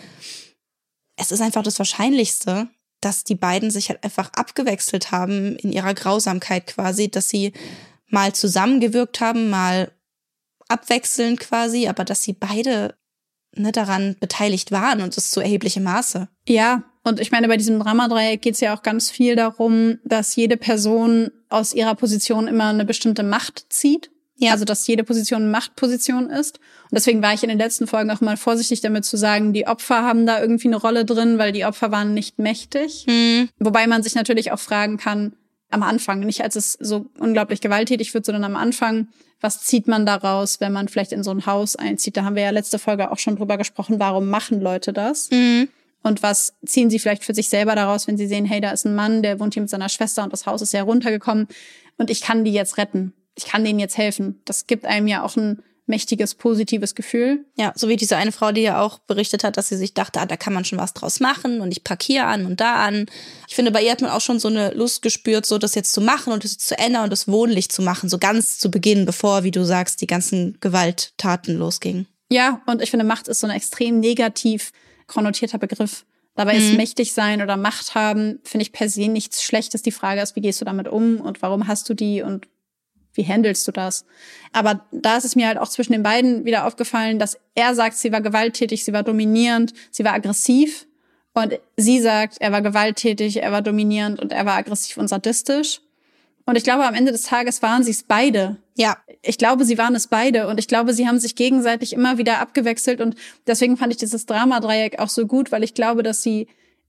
es ist einfach das Wahrscheinlichste, dass die beiden sich halt einfach abgewechselt haben in ihrer Grausamkeit quasi, dass sie mal zusammengewirkt haben, mal abwechselnd quasi, aber dass sie beide daran beteiligt waren und das zu erheblichem Maße. Ja, und ich meine, bei diesem Dramadreieck geht es ja auch ganz viel darum, dass jede Person aus ihrer Position immer eine bestimmte Macht zieht. Ja. Also, dass jede Position eine Machtposition ist. Und deswegen war ich in den letzten Folgen auch mal vorsichtig damit zu sagen, die Opfer haben da irgendwie eine Rolle drin, weil die Opfer waren nicht mächtig. Wobei man sich natürlich auch fragen kann, am Anfang, nicht als es so unglaublich gewalttätig wird, sondern am Anfang, was zieht man daraus, wenn man vielleicht in so ein Haus einzieht? Da haben wir ja letzte Folge auch schon drüber gesprochen, warum machen Leute das? Und was ziehen sie vielleicht für sich selber daraus, wenn sie sehen, hey, da ist ein Mann, der wohnt hier mit seiner Schwester und das Haus ist ja runtergekommen und ich kann die jetzt retten. Ich kann denen jetzt helfen. Das gibt einem ja auch ein mächtiges, positives Gefühl. Ja, so wie diese eine Frau, die ja auch berichtet hat, dass sie sich dachte, da kann man schon was draus machen und ich packe hier an und da an. Ich finde, bei ihr hat man auch schon so eine Lust gespürt, so das jetzt zu machen und das zu ändern und das wohnlich zu machen, so ganz zu Beginn, bevor, wie du sagst, die ganzen Gewalttaten losgingen. Ja, und ich finde, Macht ist so ein extrem negativ konnotierter Begriff. Dabei ist mächtig sein oder Macht haben, finde ich per se nichts Schlechtes. Die Frage ist, wie gehst du damit um und warum hast du die und wie handelst du das? Aber da ist es mir halt auch zwischen den beiden wieder aufgefallen, dass er sagt, sie war gewalttätig, sie war dominierend, sie war aggressiv. Und sie sagt, er war gewalttätig, er war dominierend und er war aggressiv und sadistisch. Und ich glaube, am Ende des Tages waren sie es beide. Ja. Ich glaube, sie waren es beide. Und ich glaube, sie haben sich gegenseitig immer wieder abgewechselt. Und deswegen fand ich dieses Dramadreieck auch so gut, weil ich glaube, dass sie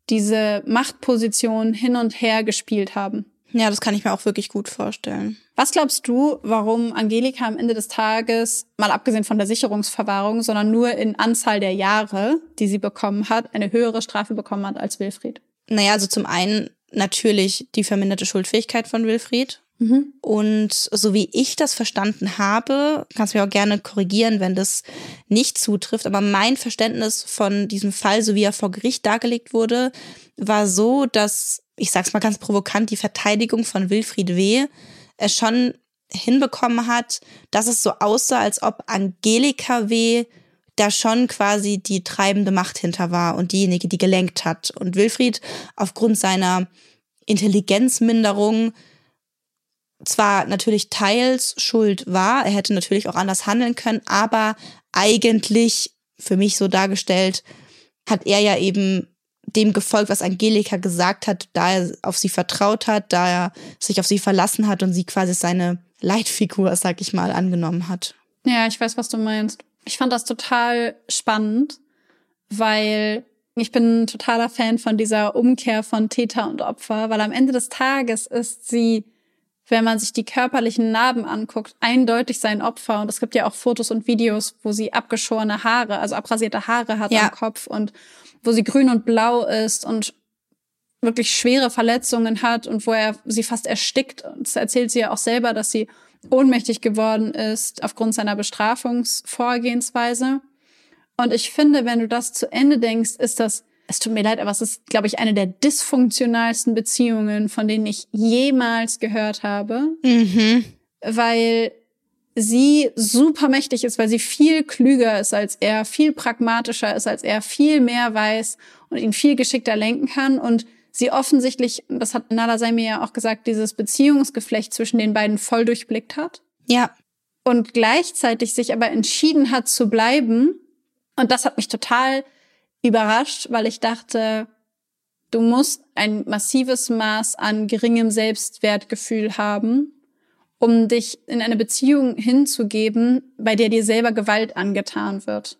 diese Machtposition hin und her gespielt haben. Ja, das kann ich mir auch wirklich gut vorstellen. Was glaubst du, warum Angelika am Ende des Tages, mal abgesehen von der Sicherungsverwahrung, sondern nur in Anzahl der Jahre, die sie bekommen hat, eine höhere Strafe bekommen hat als Wilfried? Naja, also zum einen natürlich die verminderte Schuldfähigkeit von Wilfried. Und so wie ich das verstanden habe, kannst du mich auch gerne korrigieren, wenn das nicht zutrifft, aber mein Verständnis von diesem Fall, so wie er vor Gericht dargelegt wurde, war so, dass, ich sag's mal ganz provokant, die Verteidigung von Wilfried W. es schon hinbekommen hat, dass es so aussah, als ob Angelika W. da schon quasi die treibende Macht hinter war und diejenige, die gelenkt hat. Und Wilfried aufgrund seiner Intelligenzminderung zwar natürlich teils schuld war, er hätte natürlich auch anders handeln können, aber eigentlich, für mich so dargestellt, hat er ja eben dem gefolgt, was Angelika gesagt hat, da er auf sie vertraut hat, da er sich auf sie verlassen hat und sie quasi seine Leitfigur, sag ich mal, angenommen hat. Ja, ich weiß, was du meinst. Ich fand das total spannend, weil ich bin ein totaler Fan von dieser Umkehr von Täter und Opfer, weil am Ende des Tages ist sie, wenn man sich die körperlichen Narben anguckt, eindeutig sein Opfer. Und es gibt ja auch Fotos und Videos, wo sie abgeschorene Haare, also abrasierte Haare hat am Kopf und wo sie grün und blau ist und wirklich schwere Verletzungen hat und wo er sie fast erstickt. Und das erzählt sie ja auch selber, dass sie ohnmächtig geworden ist aufgrund seiner Bestrafungsvorgehensweise. Und ich finde, wenn du das zu Ende denkst, ist das, es tut mir leid, aber es ist, glaube ich, eine der dysfunktionalsten Beziehungen, von denen ich jemals gehört habe. Weil sie super mächtig ist, weil sie viel klüger ist als er, viel pragmatischer ist als er, viel mehr weiß und ihn viel geschickter lenken kann. Und sie offensichtlich, das hat Nala Saimi ja auch gesagt, dieses Beziehungsgeflecht zwischen den beiden voll durchblickt hat. Ja. Und gleichzeitig sich aber entschieden hat zu bleiben. Und das hat mich total überrascht, weil ich dachte, du musst ein massives Maß an geringem Selbstwertgefühl haben, um dich in eine Beziehung hinzugeben, bei der dir selber Gewalt angetan wird.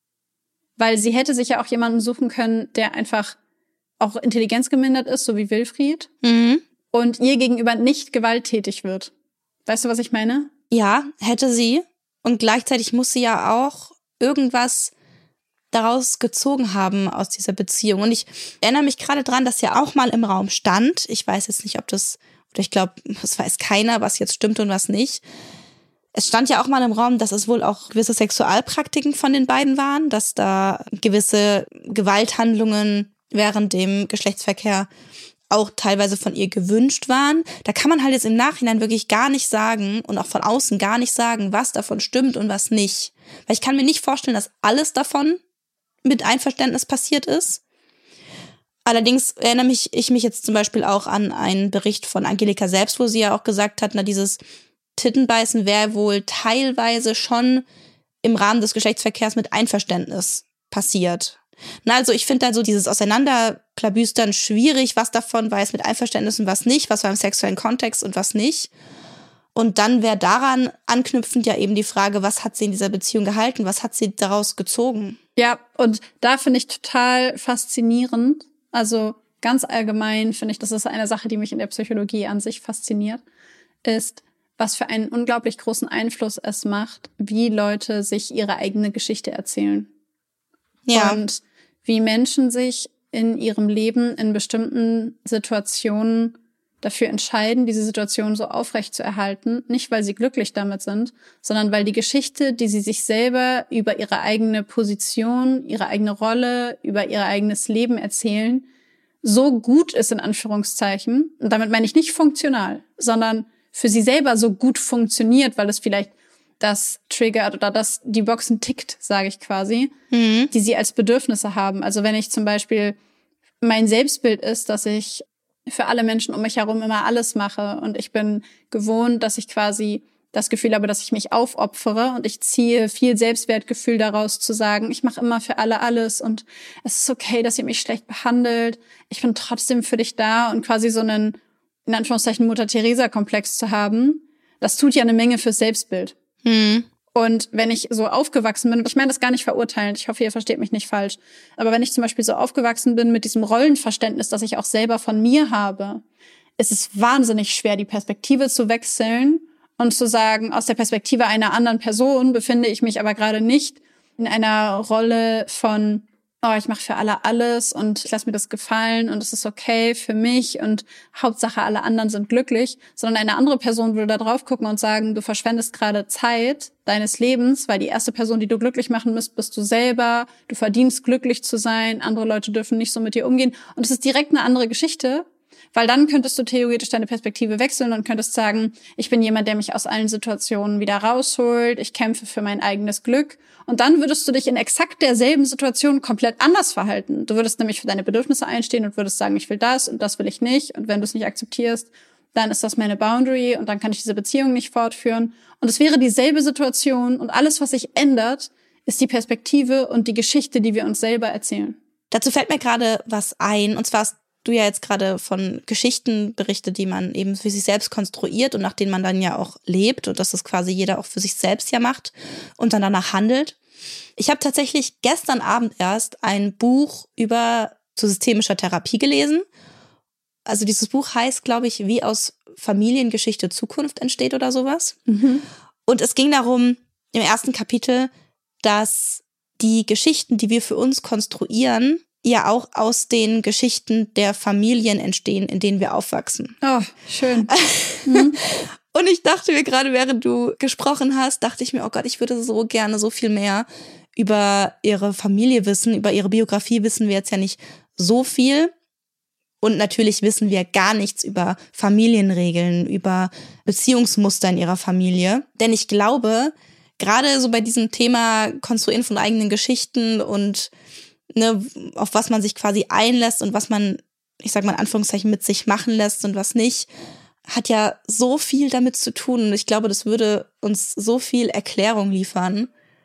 Weil sie hätte sich ja auch jemanden suchen können, der einfach auch intelligenzgemindert ist, so wie Wilfried, und ihr gegenüber nicht gewalttätig wird. Weißt du, was ich meine? Ja, hätte sie. Und gleichzeitig muss sie ja auch irgendwas daraus gezogen haben aus dieser Beziehung. Und ich erinnere mich gerade dran, dass ja auch mal im Raum stand, ich weiß jetzt nicht, ob das, oder ich glaube, das weiß keiner, was jetzt stimmt und was nicht. Es stand ja auch mal im Raum, dass es wohl auch gewisse Sexualpraktiken von den beiden waren, dass da gewisse Gewalthandlungen während dem Geschlechtsverkehr auch teilweise von ihr gewünscht waren. Da kann man halt jetzt im Nachhinein wirklich gar nicht sagen und auch von außen gar nicht sagen, was davon stimmt und was nicht. Weil ich kann mir nicht vorstellen, dass alles davon mit Einverständnis passiert ist. Allerdings erinnere ich mich jetzt zum Beispiel auch an einen Bericht von Angelika selbst, wo sie ja auch gesagt hat, na, dieses Tittenbeißen wäre wohl teilweise schon im Rahmen des Geschlechtsverkehrs mit Einverständnis passiert. Na, also ich finde da so dieses Auseinanderklabüstern schwierig, was davon war jetzt mit Einverständnis und was nicht, was war im sexuellen Kontext und was nicht. Und dann wäre daran anknüpfend ja eben die Frage, was hat sie in dieser Beziehung gehalten, was hat sie daraus gezogen? Ja, und da finde ich total faszinierend, also ganz allgemein finde ich, das ist eine Sache, die mich in der Psychologie an sich fasziniert, ist, was für einen unglaublich großen Einfluss es macht, wie Leute sich ihre eigene Geschichte erzählen. Ja. Und wie Menschen sich in ihrem Leben in bestimmten Situationen dafür entscheiden, diese Situation so aufrecht zu erhalten, nicht weil sie glücklich damit sind, sondern weil die Geschichte, die sie sich selber über ihre eigene Position, ihre eigene Rolle, über ihr eigenes Leben erzählen, so gut ist, in Anführungszeichen. Und damit meine ich nicht funktional, sondern für sie selber so gut funktioniert, weil es vielleicht das triggert oder das die Boxen tickt, sage ich quasi, die sie als Bedürfnisse haben. Also wenn ich zum Beispiel, mein Selbstbild ist, dass ich für alle Menschen um mich herum immer alles mache und ich bin gewohnt, dass ich quasi das Gefühl habe, dass ich mich aufopfere und ich ziehe viel Selbstwertgefühl daraus zu sagen, ich mache immer für alle alles und es ist okay, dass ihr mich schlecht behandelt, ich bin trotzdem für dich da und quasi so einen, in Anführungszeichen, Mutter-Teresa-Komplex zu haben, das tut ja eine Menge fürs Selbstbild. Und wenn ich so aufgewachsen bin, ich meine das gar nicht verurteilend, ich hoffe, ihr versteht mich nicht falsch, aber wenn ich zum Beispiel so aufgewachsen bin mit diesem Rollenverständnis, das ich auch selber von mir habe, ist es wahnsinnig schwer, die Perspektive zu wechseln und zu sagen, aus der Perspektive einer anderen Person befinde ich mich aber gerade nicht in einer Rolle von, oh, ich mache für alle alles und ich lasse mir das gefallen und es ist okay für mich und Hauptsache alle anderen sind glücklich, sondern eine andere Person würde da drauf gucken und sagen, du verschwendest gerade Zeit deines Lebens, weil die erste Person, die du glücklich machen musst, bist du selber, du verdienst glücklich zu sein, andere Leute dürfen nicht so mit dir umgehen und es ist direkt eine andere Geschichte. Weil dann könntest du theoretisch deine Perspektive wechseln und könntest sagen, ich bin jemand, der mich aus allen Situationen wieder rausholt, ich kämpfe für mein eigenes Glück. Und dann würdest du dich in exakt derselben Situation komplett anders verhalten. Du würdest nämlich für deine Bedürfnisse einstehen und würdest sagen, ich will das und das will ich nicht. Und wenn du es nicht akzeptierst, dann ist das meine Boundary und dann kann ich diese Beziehung nicht fortführen. Und es wäre dieselbe Situation und alles, was sich ändert, ist die Perspektive und die Geschichte, die wir uns selber erzählen. Dazu fällt mir gerade was ein, und zwar hast du ja jetzt gerade von Geschichten berichtet, die man eben für sich selbst konstruiert und nach denen man dann ja auch lebt und dass das quasi jeder auch für sich selbst ja macht und dann danach handelt. Ich habe tatsächlich gestern Abend erst ein Buch zu systemischer Therapie gelesen. Also dieses Buch heißt, glaube ich, wie aus Familiengeschichte Zukunft entsteht oder sowas. Mhm. Und es ging darum, im ersten Kapitel, dass die Geschichten, die wir für uns konstruieren, ja auch aus den Geschichten der Familien entstehen, in denen wir aufwachsen. Oh, schön. Mhm. Und ich dachte mir gerade, während du gesprochen hast, dachte ich mir, oh Gott, ich würde so gerne so viel mehr über ihre Familie wissen, über ihre Biografie wissen wir jetzt ja nicht so viel. Und natürlich wissen wir gar nichts über Familienregeln, über Beziehungsmuster in ihrer Familie. Denn ich glaube, gerade so bei diesem Thema Konstruieren von eigenen Geschichten und auf was man sich quasi einlässt und was man, ich sag mal in Anführungszeichen, mit sich machen lässt und was nicht, hat ja so viel damit zu tun. Und ich glaube, das würde uns so viel Erklärung liefern.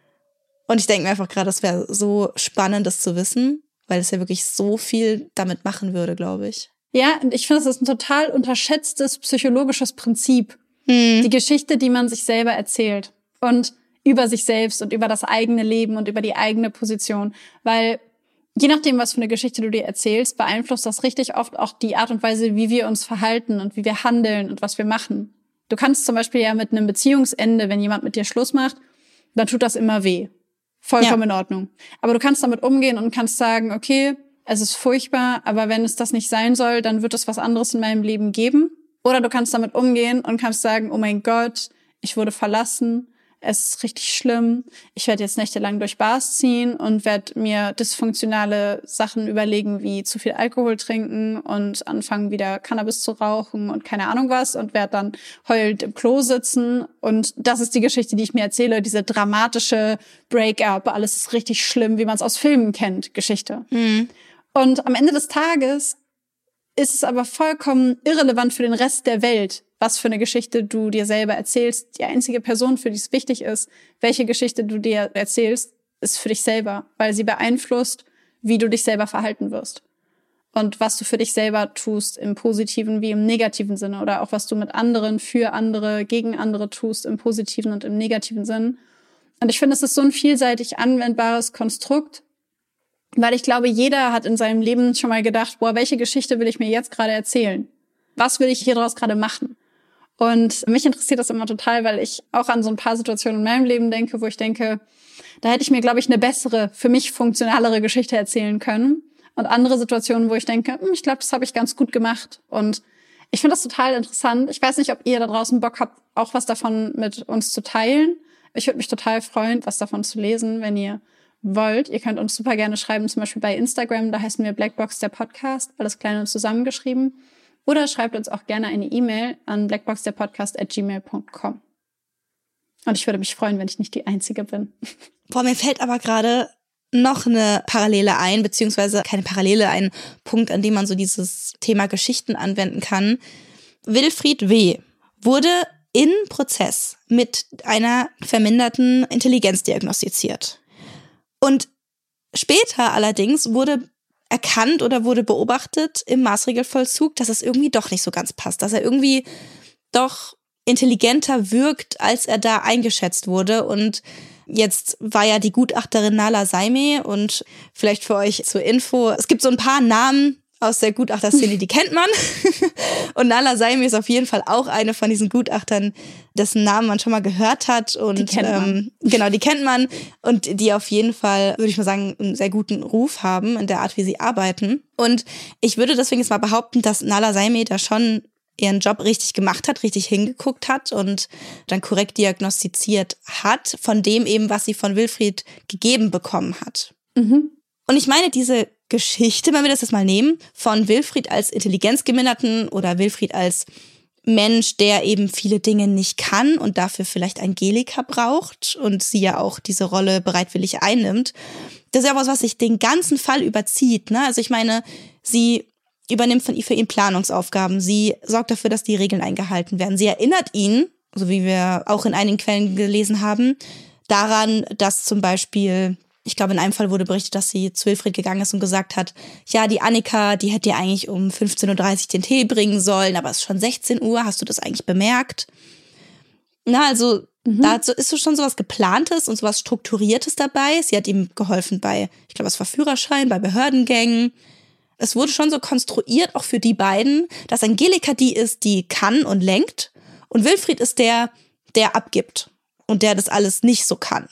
Und ich denke mir einfach gerade, das wäre so spannend, das zu wissen, weil es ja wirklich so viel damit machen würde, glaube ich. Ja, und ich finde, das ist ein total unterschätztes psychologisches Prinzip. Die Geschichte, die man sich selber erzählt. Und über sich selbst und über das eigene Leben und über die eigene Position. Weil je nachdem, was für eine Geschichte du dir erzählst, beeinflusst das richtig oft auch die Art und Weise, wie wir uns verhalten und wie wir handeln und was wir machen. Du kannst zum Beispiel ja mit einem Beziehungsende, wenn jemand mit dir Schluss macht, dann tut das immer weh. Vollkommen in Ordnung. Aber du kannst damit umgehen und kannst sagen, okay, es ist furchtbar, aber wenn es das nicht sein soll, dann wird es was anderes in meinem Leben geben. Oder du kannst damit umgehen und kannst sagen, oh mein Gott, ich wurde verlassen. Es ist richtig schlimm, ich werde jetzt nächtelang durch Bars ziehen und werde mir dysfunktionale Sachen überlegen, wie zu viel Alkohol trinken und anfangen wieder Cannabis zu rauchen und keine Ahnung was und werde dann heulend im Klo sitzen. Und das ist die Geschichte, die ich mir erzähle, diese dramatische Break-up, alles ist richtig schlimm, wie man es aus Filmen kennt, Geschichte. Mhm. Und am Ende des Tages ist es aber vollkommen irrelevant für den Rest der Welt, was für eine Geschichte du dir selber erzählst. Die einzige Person, für die es wichtig ist, welche Geschichte du dir erzählst, ist für dich selber, weil sie beeinflusst, wie du dich selber verhalten wirst. Und was du für dich selber tust, im positiven wie im negativen Sinne. Oder auch was du mit anderen, für andere, gegen andere tust, im positiven und im negativen Sinn. Und ich finde, es ist so ein vielseitig anwendbares Konstrukt, weil ich glaube, jeder hat in seinem Leben schon mal gedacht, boah, welche Geschichte will ich mir jetzt gerade erzählen? Was will ich hier draus gerade machen? Und mich interessiert das immer total, weil ich auch an so ein paar Situationen in meinem Leben denke, wo ich denke, da hätte ich mir, glaube ich, eine bessere, für mich funktionalere Geschichte erzählen können. Und andere Situationen, wo ich denke, ich glaube, das habe ich ganz gut gemacht. Und ich finde das total interessant. Ich weiß nicht, ob ihr da draußen Bock habt, auch was davon mit uns zu teilen. Ich würde mich total freuen, was davon zu lesen, wenn ihr wollt. Ihr könnt uns super gerne schreiben, zum Beispiel bei Instagram, da heißen wir Blackbox der Podcast, alles klein und zusammengeschrieben. Oder schreibt uns auch gerne eine E-Mail an blackboxderpodcast@gmail.com. Und ich würde mich freuen, wenn ich nicht die Einzige bin. Boah, mir fällt aber gerade noch eine Parallele ein, beziehungsweise keine Parallele, ein Punkt, an dem man so dieses Thema Geschichten anwenden kann. Wilfried W. wurde in Prozess mit einer verminderten Intelligenz diagnostiziert. Und später allerdings wurde erkannt oder wurde beobachtet im Maßregelvollzug, dass es irgendwie doch nicht so ganz passt, dass er irgendwie doch intelligenter wirkt, als er da eingeschätzt wurde. Und jetzt war ja die Gutachterin Nala Saimeh, und vielleicht für euch zur Info, es gibt so ein paar Namen aus der Gutachterszene, die kennt man. Und Nala Saimeh ist auf jeden Fall auch eine von diesen Gutachtern, dessen Namen man schon mal gehört hat. Und die kennt man. Genau, die kennt man und die auf jeden Fall, würde ich mal sagen, einen sehr guten Ruf haben in der Art, wie sie arbeiten. Und ich würde deswegen jetzt mal behaupten, dass Nala Saimeh da schon ihren Job richtig gemacht hat, richtig hingeguckt hat und dann korrekt diagnostiziert hat, von dem eben, was sie von Wilfried gegeben bekommen hat. Mhm. Und ich meine, diese Geschichte, wenn wir das jetzt mal nehmen, von Wilfried als Intelligenzgeminderten oder Wilfried als Mensch, der eben viele Dinge nicht kann und dafür vielleicht Angelika braucht und sie ja auch diese Rolle bereitwillig einnimmt, das ist ja was sich den ganzen Fall überzieht, ne? Also ich meine, sie übernimmt für ihn Planungsaufgaben, sie sorgt dafür, dass die Regeln eingehalten werden. Sie erinnert ihn, so wie wir auch in einigen Quellen gelesen haben, daran, dass zum Beispiel, ich glaube, in einem Fall wurde berichtet, dass sie zu Wilfried gegangen ist und gesagt hat, ja, die Annika, die hätte dir eigentlich um 15.30 Uhr den Tee bringen sollen, aber es ist schon 16 Uhr, hast du das eigentlich bemerkt? Na, also da ist so schon sowas Geplantes und sowas Strukturiertes dabei. Sie hat ihm geholfen bei, ich glaube, es war Führerschein, bei Behördengängen. Es wurde schon so konstruiert, auch für die beiden, dass Angelika die ist, die kann und lenkt, und Wilfried ist der abgibt und der das alles nicht so kann.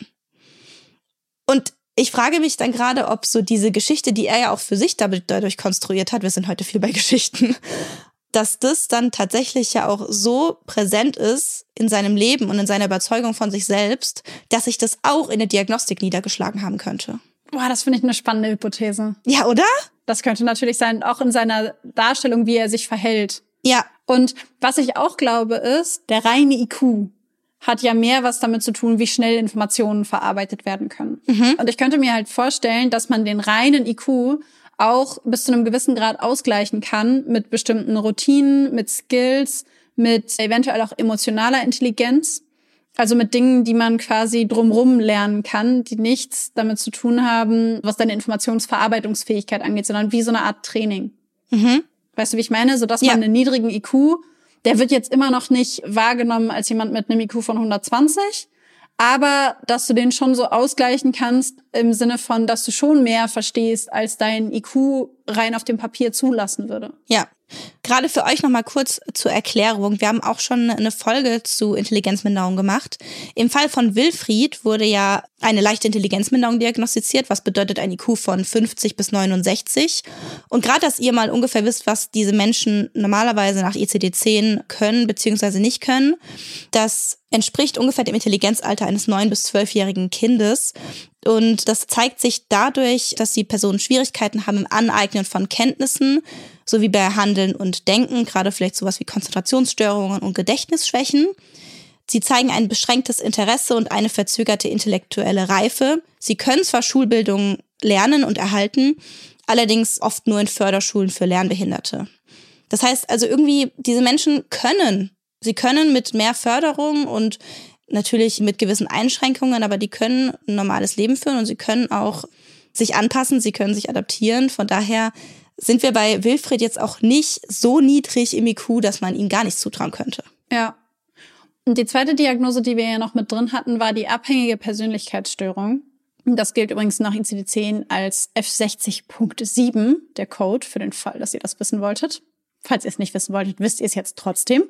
Und ich frage mich dann gerade, ob so diese Geschichte, die er ja auch für sich dadurch konstruiert hat, wir sind heute viel bei Geschichten, dass das dann tatsächlich ja auch so präsent ist in seinem Leben und in seiner Überzeugung von sich selbst, dass sich das auch in der Diagnostik niedergeschlagen haben könnte. Boah, das finde ich eine spannende Hypothese. Ja, oder? Das könnte natürlich sein, auch in seiner Darstellung, wie er sich verhält. Ja. Und was ich auch glaube ist, der reine IQ hat ja mehr was damit zu tun, wie schnell Informationen verarbeitet werden können. Mhm. Und ich könnte mir halt vorstellen, dass man den reinen IQ auch bis zu einem gewissen Grad ausgleichen kann mit bestimmten Routinen, mit Skills, mit eventuell auch emotionaler Intelligenz. Also mit Dingen, die man quasi drumrum lernen kann, die nichts damit zu tun haben, was deine Informationsverarbeitungsfähigkeit angeht, sondern wie so eine Art Training. Mhm. Weißt du, wie ich meine? So dass man einen niedrigen IQ, der wird jetzt immer noch nicht wahrgenommen als jemand mit einem IQ von 120, aber dass du den schon so ausgleichen kannst im Sinne von, dass du schon mehr verstehst, als dein IQ rein auf dem Papier zulassen würde. Ja. Gerade für euch nochmal kurz zur Erklärung. Wir haben auch schon eine Folge zu Intelligenzminderung gemacht. Im Fall von Wilfried wurde ja eine leichte Intelligenzminderung diagnostiziert, was bedeutet ein IQ von 50 bis 69. Und gerade, dass ihr mal ungefähr wisst, was diese Menschen normalerweise nach ICD-10 können bzw. nicht können, das entspricht ungefähr dem Intelligenzalter eines 9- bis 12-jährigen Kindes. Und das zeigt sich dadurch, dass die Personen Schwierigkeiten haben im Aneignen von Kenntnissen, sowie bei Handeln und Denken, gerade vielleicht sowas wie Konzentrationsstörungen und Gedächtnisschwächen. Sie zeigen ein beschränktes Interesse und eine verzögerte intellektuelle Reife. Sie können zwar Schulbildung lernen und erhalten, allerdings oft nur in Förderschulen für Lernbehinderte. Das heißt also irgendwie, diese Menschen sie können mit mehr Förderung und natürlich mit gewissen Einschränkungen, aber die können ein normales Leben führen und sie können auch sich anpassen, sie können sich adaptieren. Von daher sind wir bei Wilfried jetzt auch nicht so niedrig im IQ, dass man ihm gar nichts zutrauen könnte. Ja. Und die zweite Diagnose, die wir ja noch mit drin hatten, war die abhängige Persönlichkeitsstörung. Das gilt übrigens nach ICD-10 als F60.7, der Code, für den Fall, dass ihr das wissen wolltet. Falls ihr es nicht wissen wolltet, wisst ihr es jetzt trotzdem.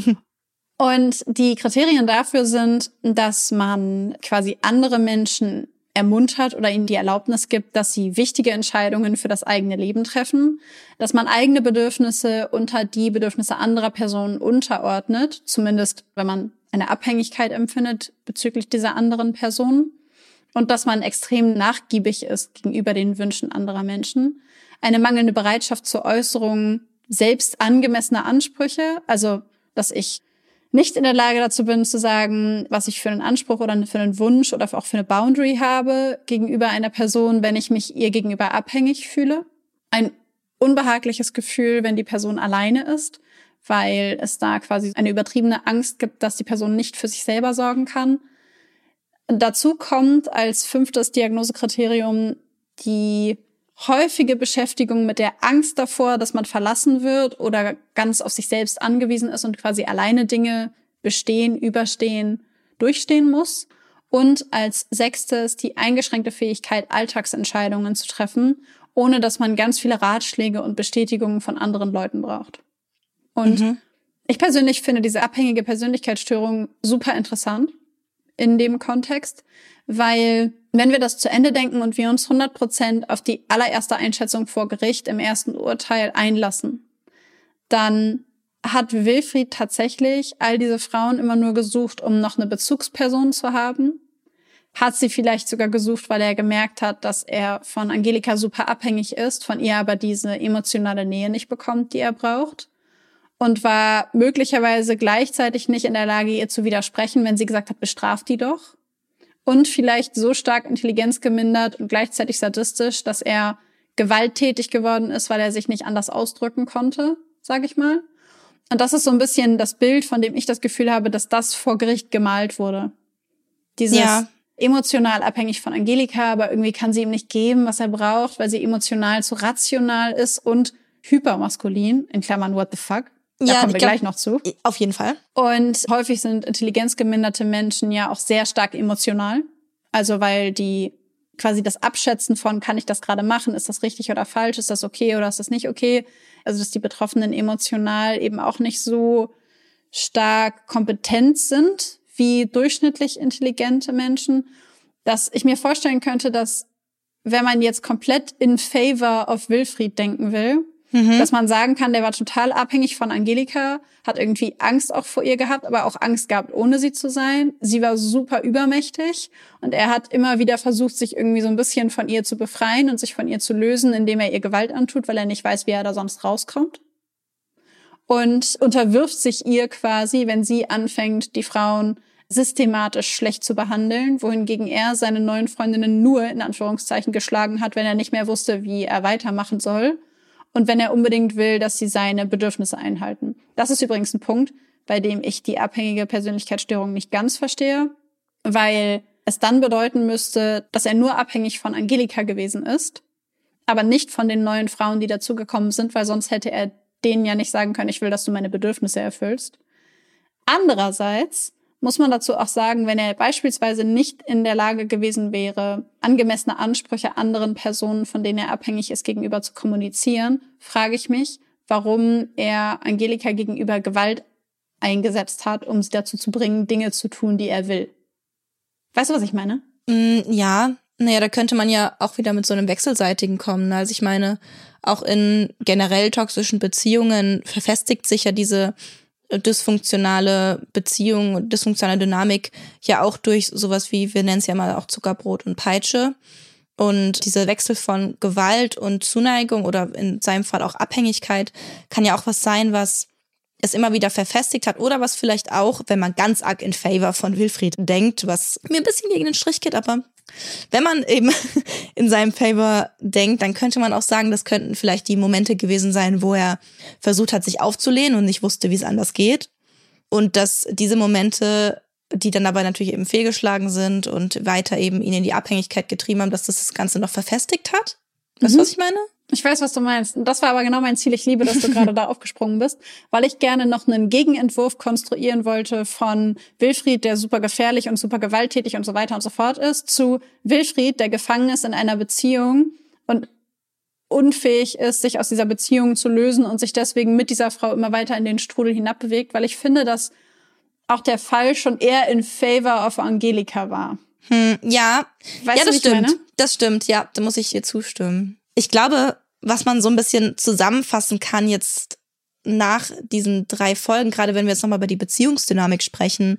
Und die Kriterien dafür sind, dass man quasi andere Menschen ermuntert oder ihnen die Erlaubnis gibt, dass sie wichtige Entscheidungen für das eigene Leben treffen, dass man eigene Bedürfnisse unter die Bedürfnisse anderer Personen unterordnet, zumindest wenn man eine Abhängigkeit empfindet bezüglich dieser anderen Personen, und dass man extrem nachgiebig ist gegenüber den Wünschen anderer Menschen, eine mangelnde Bereitschaft zur Äußerung selbst angemessener Ansprüche, also dass ich nicht in der Lage dazu bin, zu sagen, was ich für einen Anspruch oder für einen Wunsch oder auch für eine Boundary habe gegenüber einer Person, wenn ich mich ihr gegenüber abhängig fühle. Ein unbehagliches Gefühl, wenn die Person alleine ist, weil es da quasi eine übertriebene Angst gibt, dass die Person nicht für sich selber sorgen kann. Dazu kommt als 5. Diagnosekriterium die häufige Beschäftigung mit der Angst davor, dass man verlassen wird oder ganz auf sich selbst angewiesen ist und quasi alleine Dinge bestehen, überstehen, durchstehen muss. Und als 6. die eingeschränkte Fähigkeit, Alltagsentscheidungen zu treffen, ohne dass man ganz viele Ratschläge und Bestätigungen von anderen Leuten braucht. Und ich persönlich finde diese abhängige Persönlichkeitsstörung super interessant in dem Kontext, weil wenn wir das zu Ende denken und wir uns 100% auf die allererste Einschätzung vor Gericht im ersten Urteil einlassen, dann hat Wilfried tatsächlich all diese Frauen immer nur gesucht, um noch eine Bezugsperson zu haben. Hat sie vielleicht sogar gesucht, weil er gemerkt hat, dass er von Angelika super abhängig ist, von ihr aber diese emotionale Nähe nicht bekommt, die er braucht. Und war möglicherweise gleichzeitig nicht in der Lage, ihr zu widersprechen, wenn sie gesagt hat, bestraft die doch. Und vielleicht so stark intelligenzgemindert und gleichzeitig sadistisch, dass er gewalttätig geworden ist, weil er sich nicht anders ausdrücken konnte, sage ich mal. Und das ist so ein bisschen das Bild, von dem ich das Gefühl habe, dass das vor Gericht gemalt wurde. Dieses emotional abhängig von Angelika, aber irgendwie kann sie ihm nicht geben, was er braucht, weil sie emotional zu rational ist und hypermaskulin, in Klammern what the fuck. Da kommen wir gleich noch zu. Auf jeden Fall. Und häufig sind intelligenzgeminderte Menschen ja auch sehr stark emotional. Also weil die quasi das Abschätzen von, kann ich das gerade machen, ist das richtig oder falsch, ist das okay oder ist das nicht okay? Also dass die Betroffenen emotional eben auch nicht so stark kompetent sind wie durchschnittlich intelligente Menschen, dass ich mir vorstellen könnte, dass wenn man jetzt komplett in favor of Wilfried denken will, dass man sagen kann, der war total abhängig von Angelika, hat irgendwie Angst auch vor ihr gehabt, aber auch Angst gehabt, ohne sie zu sein. Sie war super übermächtig und er hat immer wieder versucht, sich irgendwie so ein bisschen von ihr zu befreien und sich von ihr zu lösen, indem er ihr Gewalt antut, weil er nicht weiß, wie er da sonst rauskommt. Und unterwirft sich ihr quasi, wenn sie anfängt, die Frauen systematisch schlecht zu behandeln, wohingegen er seine neuen Freundinnen nur in Anführungszeichen geschlagen hat, wenn er nicht mehr wusste, wie er weitermachen soll. Und wenn er unbedingt will, dass sie seine Bedürfnisse einhalten. Das ist übrigens ein Punkt, bei dem ich die abhängige Persönlichkeitsstörung nicht ganz verstehe, weil es dann bedeuten müsste, dass er nur abhängig von Angelika gewesen ist, aber nicht von den neuen Frauen, die dazugekommen sind, weil sonst hätte er denen ja nicht sagen können, ich will, dass du meine Bedürfnisse erfüllst. Andererseits muss man dazu auch sagen, wenn er beispielsweise nicht in der Lage gewesen wäre, angemessene Ansprüche anderen Personen, von denen er abhängig ist, gegenüber zu kommunizieren, frage ich mich, warum er Angelika gegenüber Gewalt eingesetzt hat, um sie dazu zu bringen, Dinge zu tun, die er will. Weißt du, was ich meine? Ja, da könnte man ja auch wieder mit so einem Wechselseitigen kommen. Also ich meine, auch in generell toxischen Beziehungen verfestigt sich ja diese dysfunktionale Beziehung, dysfunktionale Dynamik ja auch durch sowas wie, wir nennen es ja mal auch Zuckerbrot und Peitsche. Und dieser Wechsel von Gewalt und Zuneigung oder in seinem Fall auch Abhängigkeit kann ja auch was sein, was es immer wieder verfestigt hat oder was vielleicht auch, wenn man ganz arg in favor von Wilfried denkt, was mir ein bisschen gegen den Strich geht, aber wenn man eben in seinem Favor denkt, dann könnte man auch sagen, das könnten vielleicht die Momente gewesen sein, wo er versucht hat, sich aufzulehnen und nicht wusste, wie es anders geht. Und dass diese Momente, die dann aber natürlich eben fehlgeschlagen sind und weiter eben ihn in die Abhängigkeit getrieben haben, dass das Ganze noch verfestigt hat. Weißt du, was ich meine? Ich weiß, was du meinst. Und das war aber genau mein Ziel. Ich liebe, dass du gerade da aufgesprungen bist, weil ich gerne noch einen Gegenentwurf konstruieren wollte von Wilfried, der super gefährlich und super gewalttätig und so weiter und so fort ist, zu Wilfried, der gefangen ist in einer Beziehung und unfähig ist, sich aus dieser Beziehung zu lösen und sich deswegen mit dieser Frau immer weiter in den Strudel hinabbewegt, weil ich finde, dass auch der Fall schon eher in favor of Angelika war. Ja, weißt ja, du, das wie ich meine? stimmt. Das stimmt, ja, da muss ich ihr zustimmen. Ich glaube, was man so ein bisschen zusammenfassen kann jetzt nach diesen 3 Folgen, gerade wenn wir jetzt nochmal über die Beziehungsdynamik sprechen,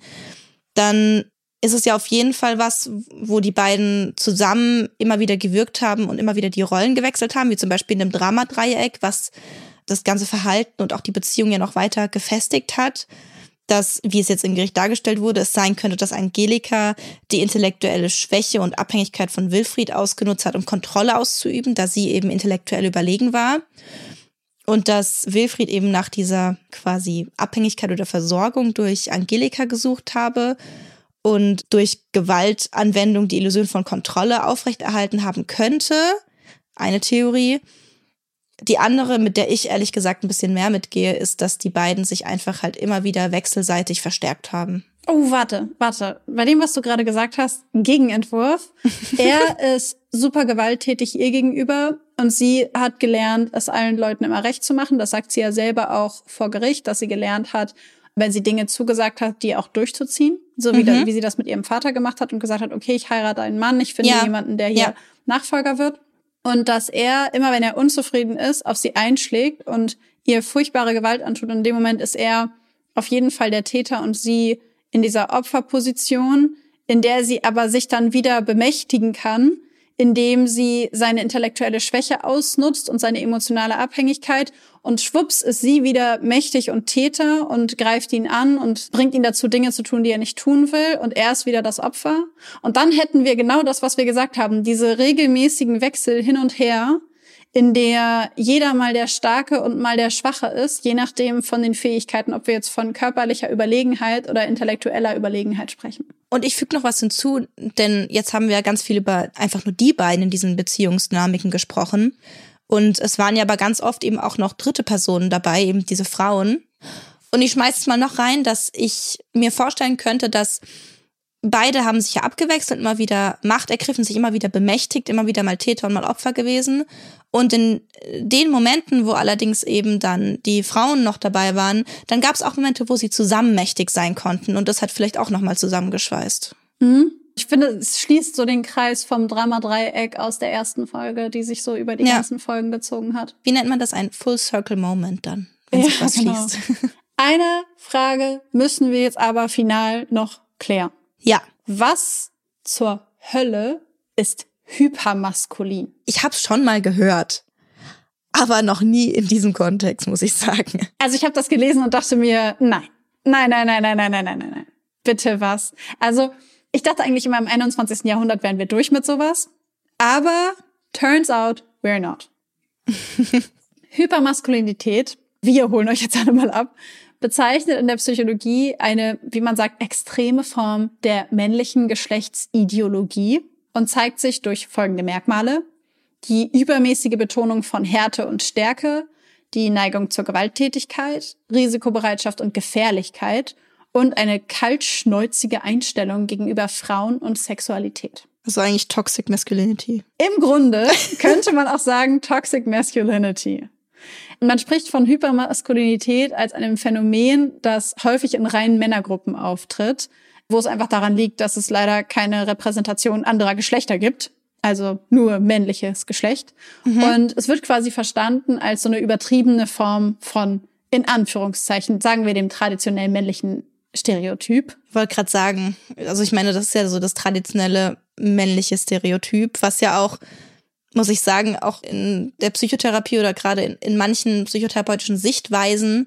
dann ist es ja auf jeden Fall was, wo die beiden zusammen immer wieder gewirkt haben und immer wieder die Rollen gewechselt haben, wie zum Beispiel in dem Dramadreieck, was das ganze Verhalten und auch die Beziehung ja noch weiter gefestigt hat. Dass, wie es jetzt im Gericht dargestellt wurde, es sein könnte, dass Angelika die intellektuelle Schwäche und Abhängigkeit von Wilfried ausgenutzt hat, um Kontrolle auszuüben, da sie eben intellektuell überlegen war. Und dass Wilfried eben nach dieser quasi Abhängigkeit oder Versorgung durch Angelika gesucht habe und durch Gewaltanwendung die Illusion von Kontrolle aufrechterhalten haben könnte. Eine Theorie. Die andere, mit der ich ehrlich gesagt ein bisschen mehr mitgehe, ist, dass die beiden sich einfach halt immer wieder wechselseitig verstärkt haben. Oh, warte. Bei dem, was du gerade gesagt hast, ein Gegenentwurf. Er ist super gewalttätig ihr gegenüber und sie hat gelernt, es allen Leuten immer recht zu machen. Das sagt sie ja selber auch vor Gericht, dass sie gelernt hat, wenn sie Dinge zugesagt hat, die auch durchzuziehen. So wie sie das mit ihrem Vater gemacht hat und gesagt hat, okay, ich heirate einen Mann, ich finde jemanden, der hier Nachfolger wird. Und dass er, immer wenn er unzufrieden ist, auf sie einschlägt und ihr furchtbare Gewalt antut. Und in dem Moment ist er auf jeden Fall der Täter und sie in dieser Opferposition, in der sie aber sich dann wieder bemächtigen kann, indem sie seine intellektuelle Schwäche ausnutzt und seine emotionale Abhängigkeit. Und schwupps ist sie wieder mächtig und Täter und greift ihn an und bringt ihn dazu, Dinge zu tun, die er nicht tun will. Und er ist wieder das Opfer. Und dann hätten wir genau das, was wir gesagt haben, diese regelmäßigen Wechsel hin und her, in der jeder mal der Starke und mal der Schwache ist, je nachdem von den Fähigkeiten, ob wir jetzt von körperlicher Überlegenheit oder intellektueller Überlegenheit sprechen. Und ich füge noch was hinzu, denn jetzt haben wir ja ganz viel über einfach nur die beiden in diesen Beziehungsdynamiken gesprochen. Und es waren ja aber ganz oft eben auch noch dritte Personen dabei, eben diese Frauen. Und ich schmeiße es mal noch rein, dass ich mir vorstellen könnte, dass beide haben sich ja abgewechselt, immer wieder Macht ergriffen, sich immer wieder bemächtigt, immer wieder mal Täter und mal Opfer gewesen. Und in den Momenten, wo allerdings eben dann die Frauen noch dabei waren, dann gab es auch Momente, wo sie zusammen mächtig sein konnten. Und das hat vielleicht auch nochmal zusammengeschweißt. Mhm. Ich finde, es schließt so den Kreis vom Drama-Dreieck aus der ersten Folge, die sich so über die ganzen Folgen gezogen hat. Wie nennt man das? Ein Full-Circle-Moment dann, wenn sich was schließt. Eine Frage müssen wir jetzt aber final noch klären. Ja. Was zur Hölle ist hypermaskulin? Ich hab's schon mal gehört, aber noch nie in diesem Kontext, muss ich sagen. Also ich habe das gelesen und dachte mir, nein. Bitte was? Also ich dachte eigentlich immer, im 21. Jahrhundert wären wir durch mit sowas. Aber turns out, we're not. Hypermaskulinität, wir holen euch jetzt alle mal ab, bezeichnet in der Psychologie eine, wie man sagt, extreme Form der männlichen Geschlechtsideologie und zeigt sich durch folgende Merkmale: die übermäßige Betonung von Härte und Stärke, die Neigung zur Gewalttätigkeit, Risikobereitschaft und Gefährlichkeit und eine kaltschnäuzige Einstellung gegenüber Frauen und Sexualität. Also eigentlich Toxic Masculinity. Im Grunde könnte man auch sagen Toxic Masculinity. Man spricht von Hypermaskulinität als einem Phänomen, das häufig in reinen Männergruppen auftritt, wo es einfach daran liegt, dass es leider keine Repräsentation anderer Geschlechter gibt, also nur männliches Geschlecht. Und es wird quasi verstanden als so eine übertriebene Form von, in Anführungszeichen, sagen wir dem traditionell männlichen Stereotyp. Ich wollte gerade sagen, also ich meine, das ist ja so das traditionelle männliche Stereotyp, was ja auch, muss ich sagen, auch in der Psychotherapie oder gerade in manchen psychotherapeutischen Sichtweisen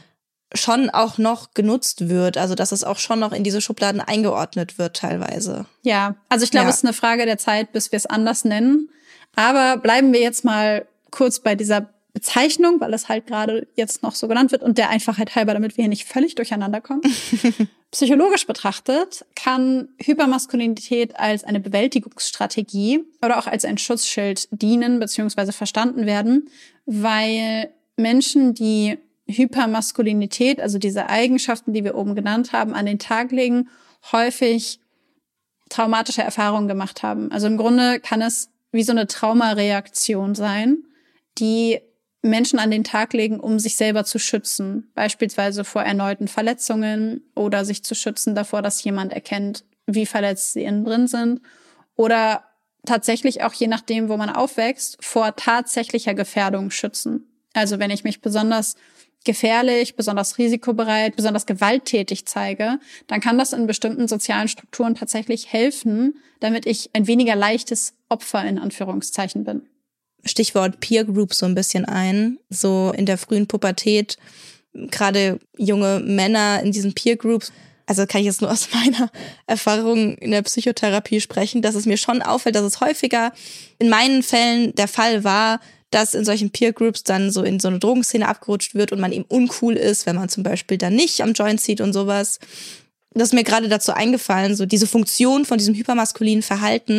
schon auch noch genutzt wird. Also dass es auch schon noch in diese Schubladen eingeordnet wird teilweise. Ja, also ich glaube, es ist eine Frage der Zeit, bis wir es anders nennen. Aber bleiben wir jetzt mal kurz bei dieser Bezeichnung, weil es halt gerade jetzt noch so genannt wird und der Einfachheit halber, damit wir hier nicht völlig durcheinander kommen. Psychologisch betrachtet kann Hypermaskulinität als eine Bewältigungsstrategie oder auch als ein Schutzschild dienen bzw. verstanden werden, weil Menschen, die Hypermaskulinität, also diese Eigenschaften, die wir oben genannt haben, an den Tag legen, häufig traumatische Erfahrungen gemacht haben. Also im Grunde kann es wie so eine Traumareaktion sein, die Menschen an den Tag legen, um sich selber zu schützen. Beispielsweise vor erneuten Verletzungen oder sich zu schützen davor, dass jemand erkennt, wie verletzt sie innen drin sind. Oder tatsächlich auch, je nachdem, wo man aufwächst, vor tatsächlicher Gefährdung schützen. Also wenn ich mich besonders gefährlich, besonders risikobereit, besonders gewalttätig zeige, dann kann das in bestimmten sozialen Strukturen tatsächlich helfen, damit ich ein weniger leichtes Opfer in Anführungszeichen bin. Stichwort Peer Group so ein bisschen ein. So in der frühen Pubertät, gerade junge Männer in diesen Peer Groups. Also kann ich jetzt nur aus meiner Erfahrung in der Psychotherapie sprechen, dass es mir schon auffällt, dass es häufiger in meinen Fällen der Fall war, dass in solchen Peer Groups dann so in so eine Drogenszene abgerutscht wird und man eben uncool ist, wenn man zum Beispiel dann nicht am Joint zieht und sowas. Das ist mir gerade dazu eingefallen, so diese Funktion von diesem hypermaskulinen Verhalten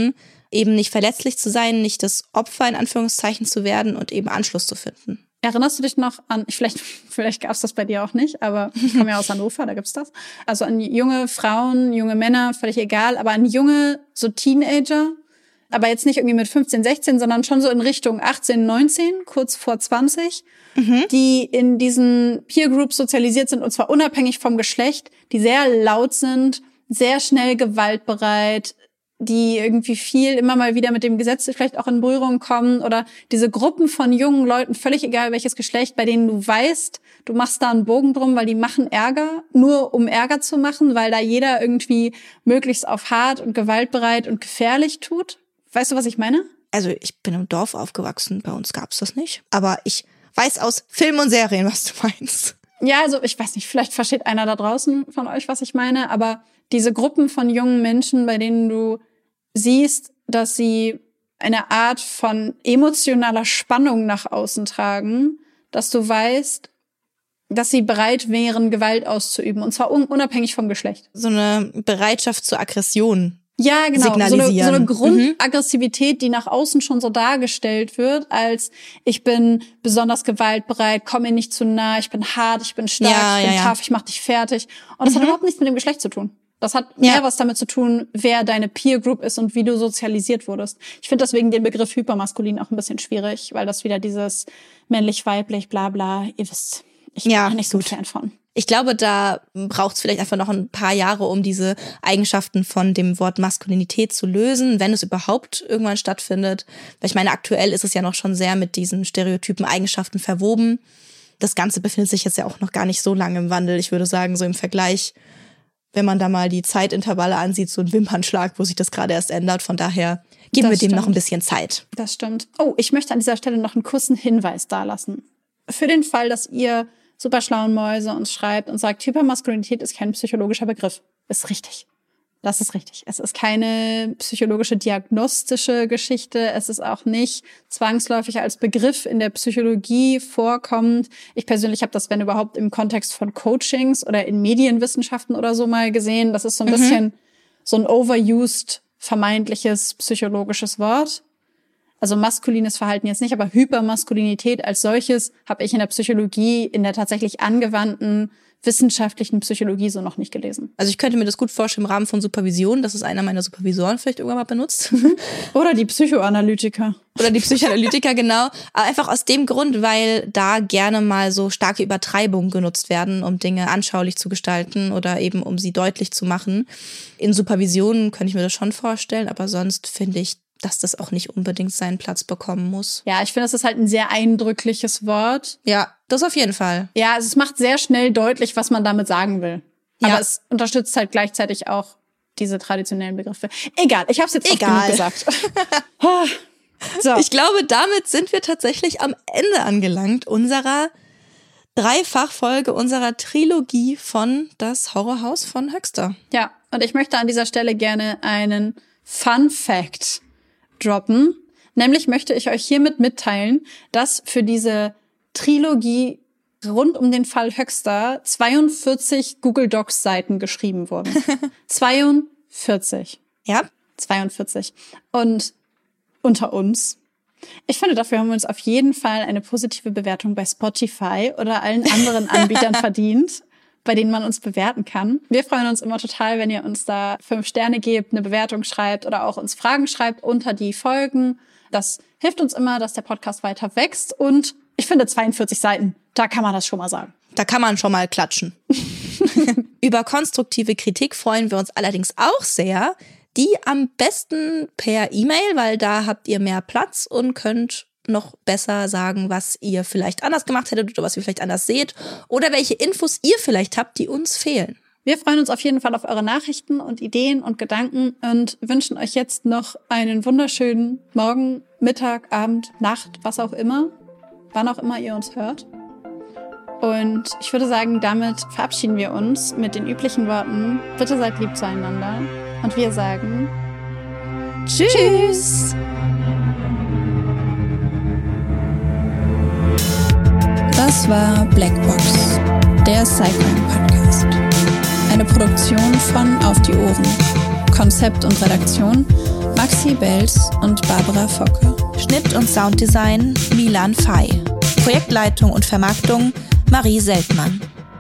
eben nicht verletzlich zu sein, nicht das Opfer in Anführungszeichen zu werden und eben Anschluss zu finden. Erinnerst du dich noch an, vielleicht gab es das bei dir auch nicht, aber ich komme ja aus Hannover, da gibt's das. Also an junge Frauen, junge Männer, völlig egal, aber an junge, so Teenager, aber jetzt nicht irgendwie mit 15, 16, sondern schon so in Richtung 18, 19, kurz vor 20, die in diesen Peer Groups sozialisiert sind, und zwar unabhängig vom Geschlecht, die sehr laut sind, sehr schnell gewaltbereit, die irgendwie viel immer mal wieder mit dem Gesetz vielleicht auch in Berührung kommen, oder diese Gruppen von jungen Leuten, völlig egal welches Geschlecht, bei denen du weißt, du machst da einen Bogen drum, weil die machen Ärger, nur um Ärger zu machen, weil da jeder irgendwie möglichst auf hart und gewaltbereit und gefährlich tut. Weißt du, was ich meine? Also ich bin im Dorf aufgewachsen, bei uns gab's das nicht, aber ich weiß aus Filmen und Serien, was du meinst. Ja, also ich weiß nicht, vielleicht versteht einer da draußen von euch, was ich meine, aber diese Gruppen von jungen Menschen, bei denen du siehst, dass sie eine Art von emotionaler Spannung nach außen tragen, dass du weißt, dass sie bereit wären, Gewalt auszuüben, und zwar unabhängig vom Geschlecht. So eine Bereitschaft zur Aggression. Ja, genau. Signalisieren. So eine Grundaggressivität, die nach außen schon so dargestellt wird, als ich bin besonders gewaltbereit, komm mir nicht zu nah, ich bin hart, ich bin stark, ich bin tough, ich mach dich fertig. Und das hat überhaupt nichts mit dem Geschlecht zu tun. Das hat mehr was damit zu tun, wer deine Peer Group ist und wie du sozialisiert wurdest. Ich finde deswegen den Begriff hypermaskulin auch ein bisschen schwierig, weil das wieder dieses männlich-weiblich, bla bla, ihr wisst, ich bin da nicht so ein Fan von. Ich glaube, da braucht es vielleicht einfach noch ein paar Jahre, um diese Eigenschaften von dem Wort Maskulinität zu lösen, wenn es überhaupt irgendwann stattfindet. Weil ich meine, aktuell ist es ja noch schon sehr mit diesen Stereotypen Eigenschaften verwoben. Das Ganze befindet sich jetzt ja auch noch gar nicht so lange im Wandel. Ich würde sagen, so im Vergleich, wenn man da mal die Zeitintervalle ansieht, so ein Wimpernschlag, wo sich das gerade erst ändert. Von daher geben wir dem noch ein bisschen Zeit. Das stimmt. Oh, ich möchte an dieser Stelle noch einen kurzen Hinweis dalassen. Für den Fall, dass ihr super schlauen Mäuse uns schreibt und sagt, Hypermaskulinität ist kein psychologischer Begriff. Ist richtig. Das ist richtig. Es ist keine psychologische diagnostische Geschichte. Es ist auch nicht zwangsläufig als Begriff in der Psychologie vorkommend. Ich persönlich habe das, wenn überhaupt, im Kontext von Coachings oder in Medienwissenschaften oder so mal gesehen. Das ist so ein bisschen so ein overused, vermeintliches psychologisches Wort. Also maskulines Verhalten jetzt nicht, aber Hypermaskulinität als solches habe ich in der Psychologie, in der tatsächlich angewandten wissenschaftlichen Psychologie so noch nicht gelesen. Also ich könnte mir das gut vorstellen im Rahmen von Supervision, dass es einer meiner Supervisoren vielleicht irgendwann mal benutzt. Oder die Psychoanalytiker. Oder die Psychoanalytiker, genau. Aber einfach aus dem Grund, weil da gerne mal so starke Übertreibungen genutzt werden, um Dinge anschaulich zu gestalten oder eben um sie deutlich zu machen. In Supervisionen könnte ich mir das schon vorstellen, aber sonst finde ich, dass das auch nicht unbedingt seinen Platz bekommen muss. Ja, ich finde, das ist halt ein sehr eindrückliches Wort. Ja, das auf jeden Fall. Ja, also es macht sehr schnell deutlich, was man damit sagen will. Ja. Aber es unterstützt halt gleichzeitig auch diese traditionellen Begriffe. Egal, ich habe es jetzt oft genug gesagt. So. Ich glaube, damit sind wir tatsächlich am Ende angelangt unserer Dreifachfolge, unserer Trilogie von Das Horrorhaus von Höxter. Ja, und ich möchte an dieser Stelle gerne einen Fun Fact droppen. Nämlich möchte ich euch hiermit mitteilen, dass für diese Trilogie rund um den Fall Höxter 42 Google Docs Seiten geschrieben wurden. 42. Ja. 42. Und unter uns, ich finde, dafür haben wir uns auf jeden Fall eine positive Bewertung bei Spotify oder allen anderen Anbietern verdient, bei denen man uns bewerten kann. Wir freuen uns immer total, wenn ihr uns da 5 Sterne gebt, eine Bewertung schreibt oder auch uns Fragen schreibt unter die Folgen. Das hilft uns immer, dass der Podcast weiter wächst. Und ich finde 42 Seiten, da kann man das schon mal sagen. Da kann man schon mal klatschen. Über konstruktive Kritik freuen wir uns allerdings auch sehr. Die am besten per E-Mail, weil da habt ihr mehr Platz und könnt noch besser sagen, was ihr vielleicht anders gemacht hättet oder was ihr vielleicht anders seht oder welche Infos ihr vielleicht habt, die uns fehlen. Wir freuen uns auf jeden Fall auf eure Nachrichten und Ideen und Gedanken und wünschen euch jetzt noch einen wunderschönen Morgen, Mittag, Abend, Nacht, was auch immer, wann auch immer ihr uns hört. Und ich würde sagen, damit verabschieden wir uns mit den üblichen Worten, bitte seid lieb zueinander. Und wir sagen Tschüss! Das war Blackbox, der Sci-Fi Podcast. Eine Produktion von Auf die Ohren. Konzept und Redaktion Maxi Bels und Barbara Focke. Schnitt und Sounddesign Milan Fey. Projektleitung und Vermarktung Marie Seltmann.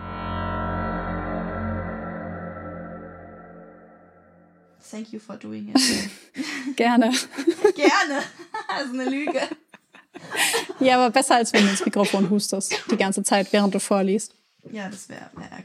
Thank you for doing it. Gerne. Gerne. Das ist eine Lüge. Ja, aber besser, als wenn du ins Mikrofon hustest die ganze Zeit, während du vorliest. Ja, das wäre